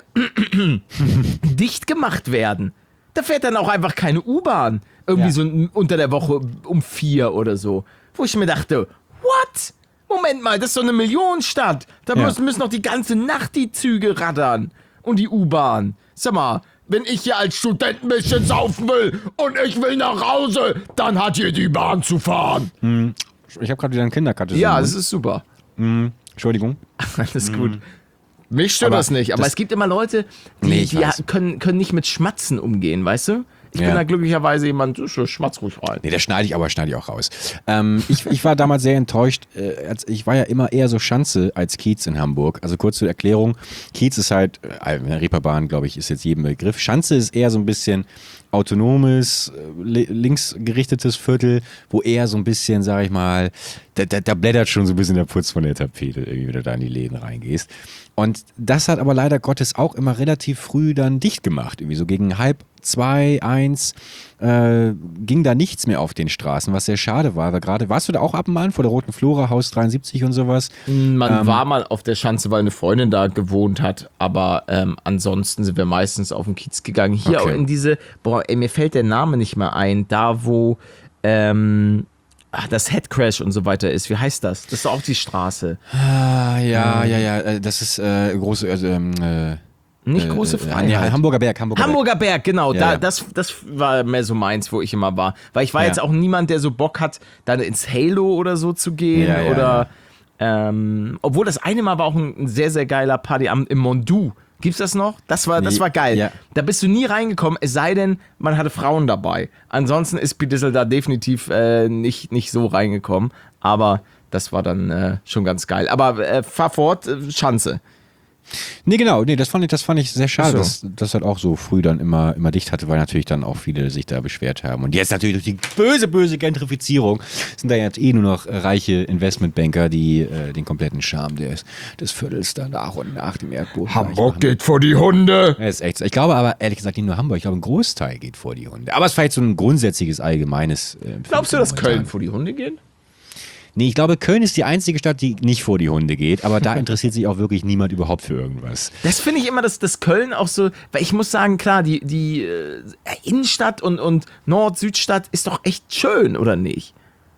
dicht gemacht werden. Da fährt dann auch einfach keine U-Bahn. Irgendwie Ja. so unter der Woche um vier oder so. Wo ich mir dachte, what? Moment mal, das ist so eine Millionenstadt. Da Ja. müssen, müssen doch die ganze Nacht die Züge rattern. Und die U-Bahn. Sag mal, wenn ich hier als Student ein bisschen saufen will und ich will nach Hause, dann hat hier die Bahn zu fahren. Ich habe gerade wieder einen Kinderkarte. Ja, das ist super. Entschuldigung. Alles gut. Mich stört Aber das nicht, aber das- es gibt immer Leute, die, Nee, ich die weiß. können, können nicht mit Schmatzen umgehen, weißt du? Ich bin Ja. da glücklicherweise jemand, so, schmatz ruhig rein. Nee, das schneide ich, aber schneide ich auch raus. Ähm, ich, ich war damals sehr enttäuscht. Äh, als, ich war ja immer eher so Schanze als Kiez in Hamburg. Also kurz zur Erklärung. Kiez ist halt, äh, Reeperbahn, glaube ich, ist jetzt jedem Begriff. Schanze ist eher so ein bisschen autonomes, äh, li- linksgerichtetes Viertel, wo eher so ein bisschen, sag ich mal, da, da, da blättert schon so ein bisschen der Putz von der Tapete, irgendwie, wenn du da in die Läden reingehst. Und das hat aber leider Gottes auch immer relativ früh dann dicht gemacht. Irgendwie so gegen halb zwei, eins äh, ging da nichts mehr auf den Straßen, was sehr schade war. Weil gerade, warst du da auch ab und an vor der Roten Flora, Haus dreiundsiebzig und sowas? Man war mal auf der Schanze, weil eine Freundin da gewohnt hat, aber ähm, ansonsten sind wir meistens auf den Kiez gegangen. Hier Okay. auch in diese, boah, ey, mir fällt der Name nicht mehr ein, da wo ähm, ach, das Headcrash und so weiter ist. Wie heißt das? Das ist doch auch die Straße. Ah, ja, ja, ja, äh, das ist äh, große, also, ähm, äh, Nicht äh, große äh, Freiheit. ja, Hamburger Berg, Hamburger, Hamburger Berg, genau. Ja, da, ja. Das, das war mehr so meins, wo ich immer war. Weil ich war Ja. jetzt auch niemand, der so Bock hat, dann ins Halo oder so zu gehen. Ja, ja, oder Ähm, obwohl das eine Mal war auch ein, ein sehr, sehr geiler Partyabend im Mondu. Gibt's das noch? Das war, das Nee, war geil. ja. Da bist du nie reingekommen, es sei denn, man hatte Frauen dabei. Ansonsten ist Pidissel da definitiv äh, nicht, nicht so reingekommen. Aber das war dann äh, schon ganz geil. Aber äh, fahr fort, äh, Schanze. Nee, genau, nee, das fand ich, das fand ich sehr schade, Ach dass das halt auch so früh dann immer, immer dicht hatte, weil natürlich dann auch viele sich da beschwert haben. Und jetzt natürlich durch die böse, böse Gentrifizierung sind da jetzt eh nur noch äh, reiche Investmentbanker, die äh, den kompletten Charme des, des Viertels da nach und nach dem Erdboden Hamburg geht vor die Hunde. Ja, ist echt so. Ich glaube aber, ehrlich gesagt, nicht nur Hamburg, ich glaube, ein Großteil geht vor die Hunde. Aber es ist vielleicht so ein grundsätzliches, allgemeines. Äh, Glaubst du, dass momentan. Köln vor die Hunde geht? Nee, ich glaube, Köln ist die einzige Stadt, die nicht vor die Hunde geht, aber da interessiert sich auch wirklich niemand überhaupt für irgendwas. Das finde ich immer, dass das Köln auch so, weil ich muss sagen, klar, die, die äh, Innenstadt und, und Nord-Südstadt ist doch echt schön, oder nicht?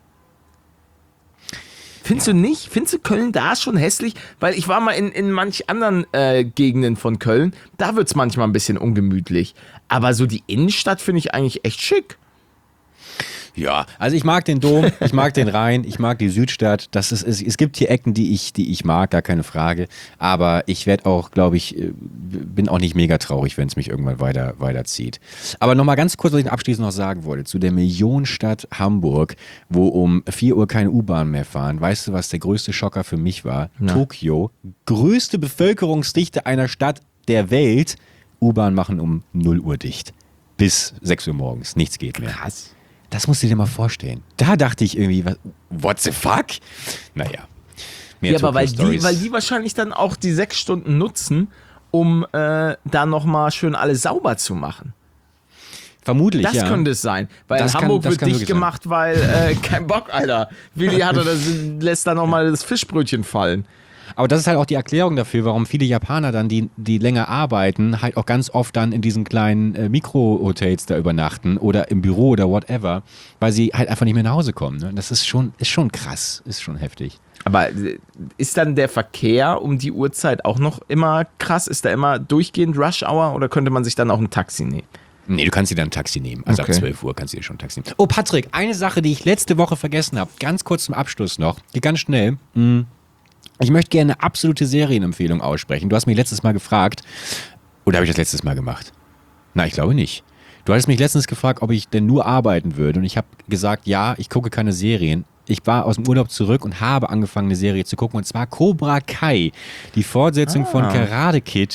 Findest du nicht? Findest du Köln da schon hässlich? Weil ich war mal in, in manch anderen äh, Gegenden von Köln, da wird es manchmal ein bisschen ungemütlich. Aber so die Innenstadt finde ich eigentlich echt schick. Ja, also ich mag den Dom, ich mag den Rhein, ich mag die Südstadt. Das ist, es, es gibt hier Ecken, die ich, die ich mag, gar keine Frage. Aber ich werde auch, glaube ich, äh, bin auch nicht mega traurig, wenn es mich irgendwann weiter, weiterzieht. Aber nochmal ganz kurz, was ich abschließend noch sagen wollte, zu der Millionenstadt Hamburg, wo um vier Uhr keine U-Bahn mehr fahren. Weißt du, was der größte Schocker für mich war? Na. Tokio, größte Bevölkerungsdichte einer Stadt der Welt. U-Bahn machen um null Uhr dicht. Bis sechs Uhr morgens. Nichts geht mehr. Krass. Das musst du dir mal vorstellen. Da dachte ich irgendwie, was, what the fuck? Naja. Mehr Ja, aber weil die, Tokyo-Stories. weil die wahrscheinlich dann auch die sechs Stunden nutzen, um äh, da nochmal schön alles sauber zu machen. Vermutlich, Das ja. könnte es sein. Weil Das kann- Hamburg das wird kann dicht wirklich sein. gemacht, weil äh, kein Bock, Alter. Willi hat oder lässt da nochmal das Fischbrötchen fallen. Aber das ist halt auch die Erklärung dafür, warum viele Japaner dann, die, die länger arbeiten, halt auch ganz oft dann in diesen kleinen äh, Mikrohotels da übernachten oder im Büro oder whatever, weil sie halt einfach nicht mehr nach Hause kommen. Ne? Das ist schon, ist schon krass, ist schon heftig. Aber äh, ist dann der Verkehr um die Uhrzeit auch noch immer krass? Ist da immer durchgehend Rush Hour oder könnte man sich dann auch ein Taxi nehmen? Nee, du kannst dir dann ein Taxi nehmen. Also Okay. ab zwölf Uhr kannst du dir schon ein Taxi nehmen. Oh, Patrick, eine Sache, die ich letzte Woche vergessen habe, ganz kurz zum Abschluss noch, geht ganz schnell. Mm. Ich möchte gerne eine absolute Serienempfehlung aussprechen. Du hast mich letztes Mal gefragt, oder habe ich das letztes Mal gemacht? Na, ich glaube nicht. Du hattest mich letztens gefragt, ob ich denn nur arbeiten würde und ich habe gesagt, ja, ich gucke keine Serien. Ich war aus dem Urlaub zurück und habe angefangen, eine Serie zu gucken und zwar Cobra Kai, die Fortsetzung Ah. von Karate Kid.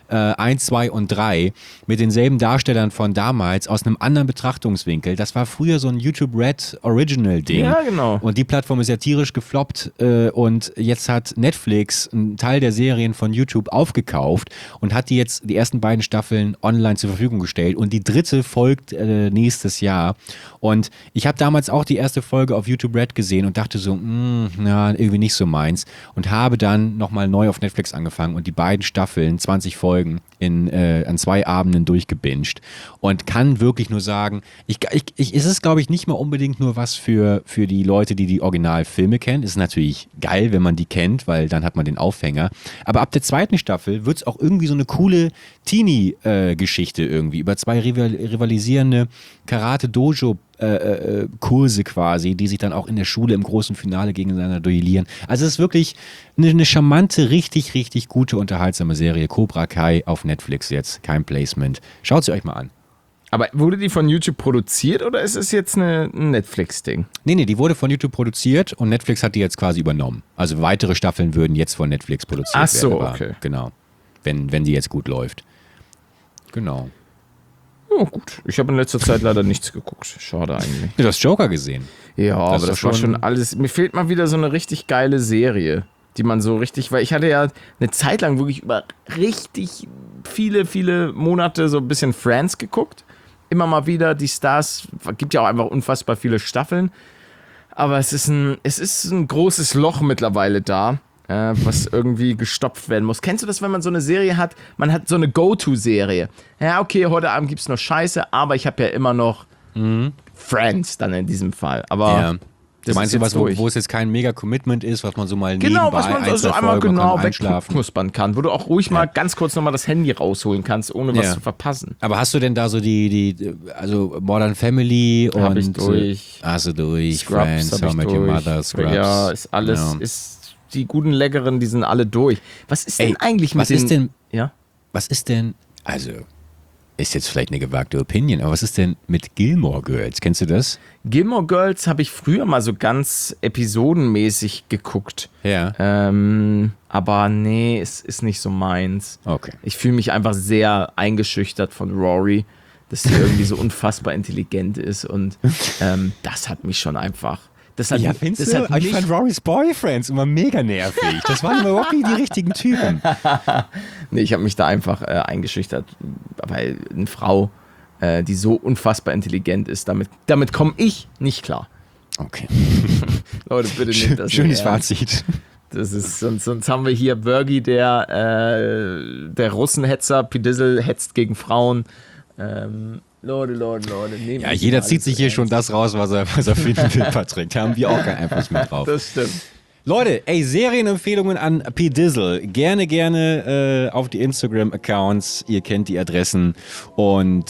eins, zwei und drei mit denselben Darstellern von damals aus einem anderen Betrachtungswinkel. Das war früher so ein YouTube Red Original Ding. Ja, genau. Und die Plattform ist ja tierisch gefloppt äh, und jetzt hat Netflix einen Teil der Serien von YouTube aufgekauft und hat die jetzt die ersten beiden Staffeln online zur Verfügung gestellt und die dritte folgt äh, nächstes Jahr. Und ich habe damals auch die erste Folge auf YouTube Red gesehen und dachte so, mh, na, irgendwie nicht so meins und habe dann nochmal neu auf Netflix angefangen und die beiden Staffeln, zwanzig Folgen in, äh, an zwei Abenden durchgebinged und kann wirklich nur sagen, ich, ich, ich, es ist glaube ich nicht mal unbedingt nur was für, für die Leute, die die Originalfilme kennen. Ist natürlich geil, wenn man die kennt, weil dann hat man den Aufhänger. Aber ab der zweiten Staffel wird es auch irgendwie so eine coole Teenie-Geschichte äh, irgendwie über zwei rival rivalisierende Karate-Dojo Äh, äh, Kurse quasi, die sich dann auch in der Schule im großen Finale gegeneinander duellieren. Also es ist wirklich eine, eine charmante, richtig, richtig gute, unterhaltsame Serie. Cobra Kai auf Netflix jetzt, kein Placement. Schaut sie euch mal an. Aber wurde die von YouTube produziert oder ist es jetzt eine, ein Netflix-Ding? Nee, nee, die wurde von YouTube produziert und Netflix hat die jetzt quasi übernommen. Also weitere Staffeln würden jetzt von Netflix produziert Ach so, werden. Ach okay. so, genau. Wenn, wenn die jetzt gut läuft. Genau. Oh, gut. Ich habe in letzter Zeit leider nichts geguckt. Schade eigentlich. Du hast Joker gesehen. Ja, Das aber ist das schon- war schon alles. Mir fehlt mal wieder so eine richtig geile Serie, die man so richtig, weil ich hatte ja eine Zeit lang wirklich über richtig viele, viele Monate so ein bisschen Friends geguckt. Immer mal wieder die Stars, gibt ja auch einfach unfassbar viele Staffeln. Aber es ist ein, es ist ein großes Loch mittlerweile da, äh, was irgendwie gestopft werden muss. Kennst du das, wenn man so eine Serie hat? Man hat so eine Go-To-Serie. Ja, okay, heute Abend gibt's noch Scheiße, aber ich habe ja immer noch Friends dann in diesem Fall. Aber Ja. Du das meinst ist du jetzt was, wo, durch. wo es jetzt kein Mega-Commitment ist, was man so mal Genau, nebenbei was man ein, also zwei einmal Folgen, man genau kann einschlafen. wegknuspern kann, wo du auch ruhig mal ganz kurz nochmal das Handy rausholen kannst, ohne was Ja. zu verpassen. Aber hast du denn da so die, die also Modern Family und Hab ich durch. äh, hast du durch, Scrubs Friends, hab How I ich Met Your durch. Mother, Scrubs. Ja, ist alles, Ja. ist die guten Leckeren, die sind alle durch. Was ist denn Ey, eigentlich mit was den... ist denn, Ja? was ist denn, also, ist jetzt vielleicht eine gewagte Opinion, aber was ist denn mit Gilmore Girls? Kennst du das? Gilmore Girls habe ich früher mal so ganz episodenmäßig geguckt. Ja. Ähm, aber nee, es ist nicht so meins. Okay. Ich fühle mich einfach sehr eingeschüchtert von Rory, dass sie irgendwie so unfassbar intelligent ist und ähm, das hat mich schon einfach... Das hat, Ja, findest das du? hat Aber ich mich, fand Rorys Boyfriends immer mega nervig. Das waren immer überhaupt nicht die richtigen Typen. nee, ich habe mich da einfach äh, eingeschüchtert, weil eine Frau, äh, die so unfassbar intelligent ist, damit, damit komme ich nicht klar. Okay. Leute, bitte nehmt das Schönes nicht ernst. Fazit. Das ist, sonst, sonst haben wir hier Bergie, der, äh, der Russenhetzer, Pidizzle hetzt gegen Frauen. Ähm, Leute, Leute, Leute. nehmt Ja, nicht jeder immer zieht alles sich so hier ernst. schon das raus, was er, was er finden will, Patrick. Da haben wir auch keinen Einfluss mehr drauf. Das stimmt. Leute, ey, Serienempfehlungen an P. Dizzle. Gerne, gerne äh, auf die Instagram-Accounts. Ihr kennt die Adressen. Und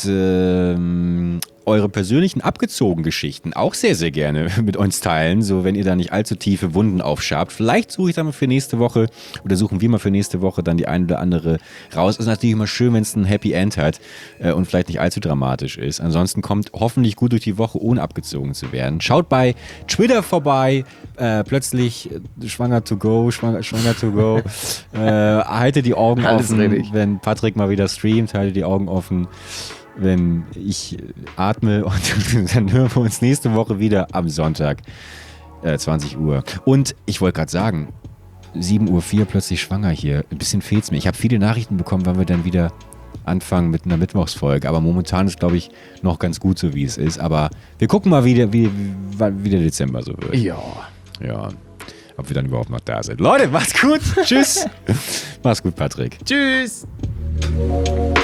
ähm, eure persönlichen abgezogen Geschichten auch sehr, sehr gerne mit uns teilen. So, wenn ihr da nicht allzu tiefe Wunden aufschabt. Vielleicht suche ich dann mal für nächste Woche oder suchen wir mal für nächste Woche dann die eine oder andere raus. Ist natürlich immer schön, wenn es ein Happy End hat äh, und vielleicht nicht allzu dramatisch ist. Ansonsten kommt hoffentlich gut durch die Woche, ohne abgezogen zu werden. Schaut bei Twitter vorbei. Äh, plötzlich äh, schwanger to go, schwanger, schwanger to go. äh, haltet die Augen Alles offen, richtig. wenn Patrick mal wieder streamt. Haltet die Augen offen, wenn ich atme. Und dann hören wir uns nächste Woche wieder am Sonntag, äh, zwanzig Uhr. Und ich wollte gerade sagen, sieben Uhr vier plötzlich schwanger hier. Ein bisschen fehlt's mir. Ich habe viele Nachrichten bekommen, wann wir dann wieder anfangen mit einer Mittwochsfolge. Aber momentan ist, glaube ich, noch ganz gut so, wie es ist. Aber wir gucken mal, wie der, wie, wie, wie der Dezember so wird. Ja. Ja, ob wir dann überhaupt noch da sind. Leute, macht's gut. Tschüss. Mach's gut, Patrick. Tschüss.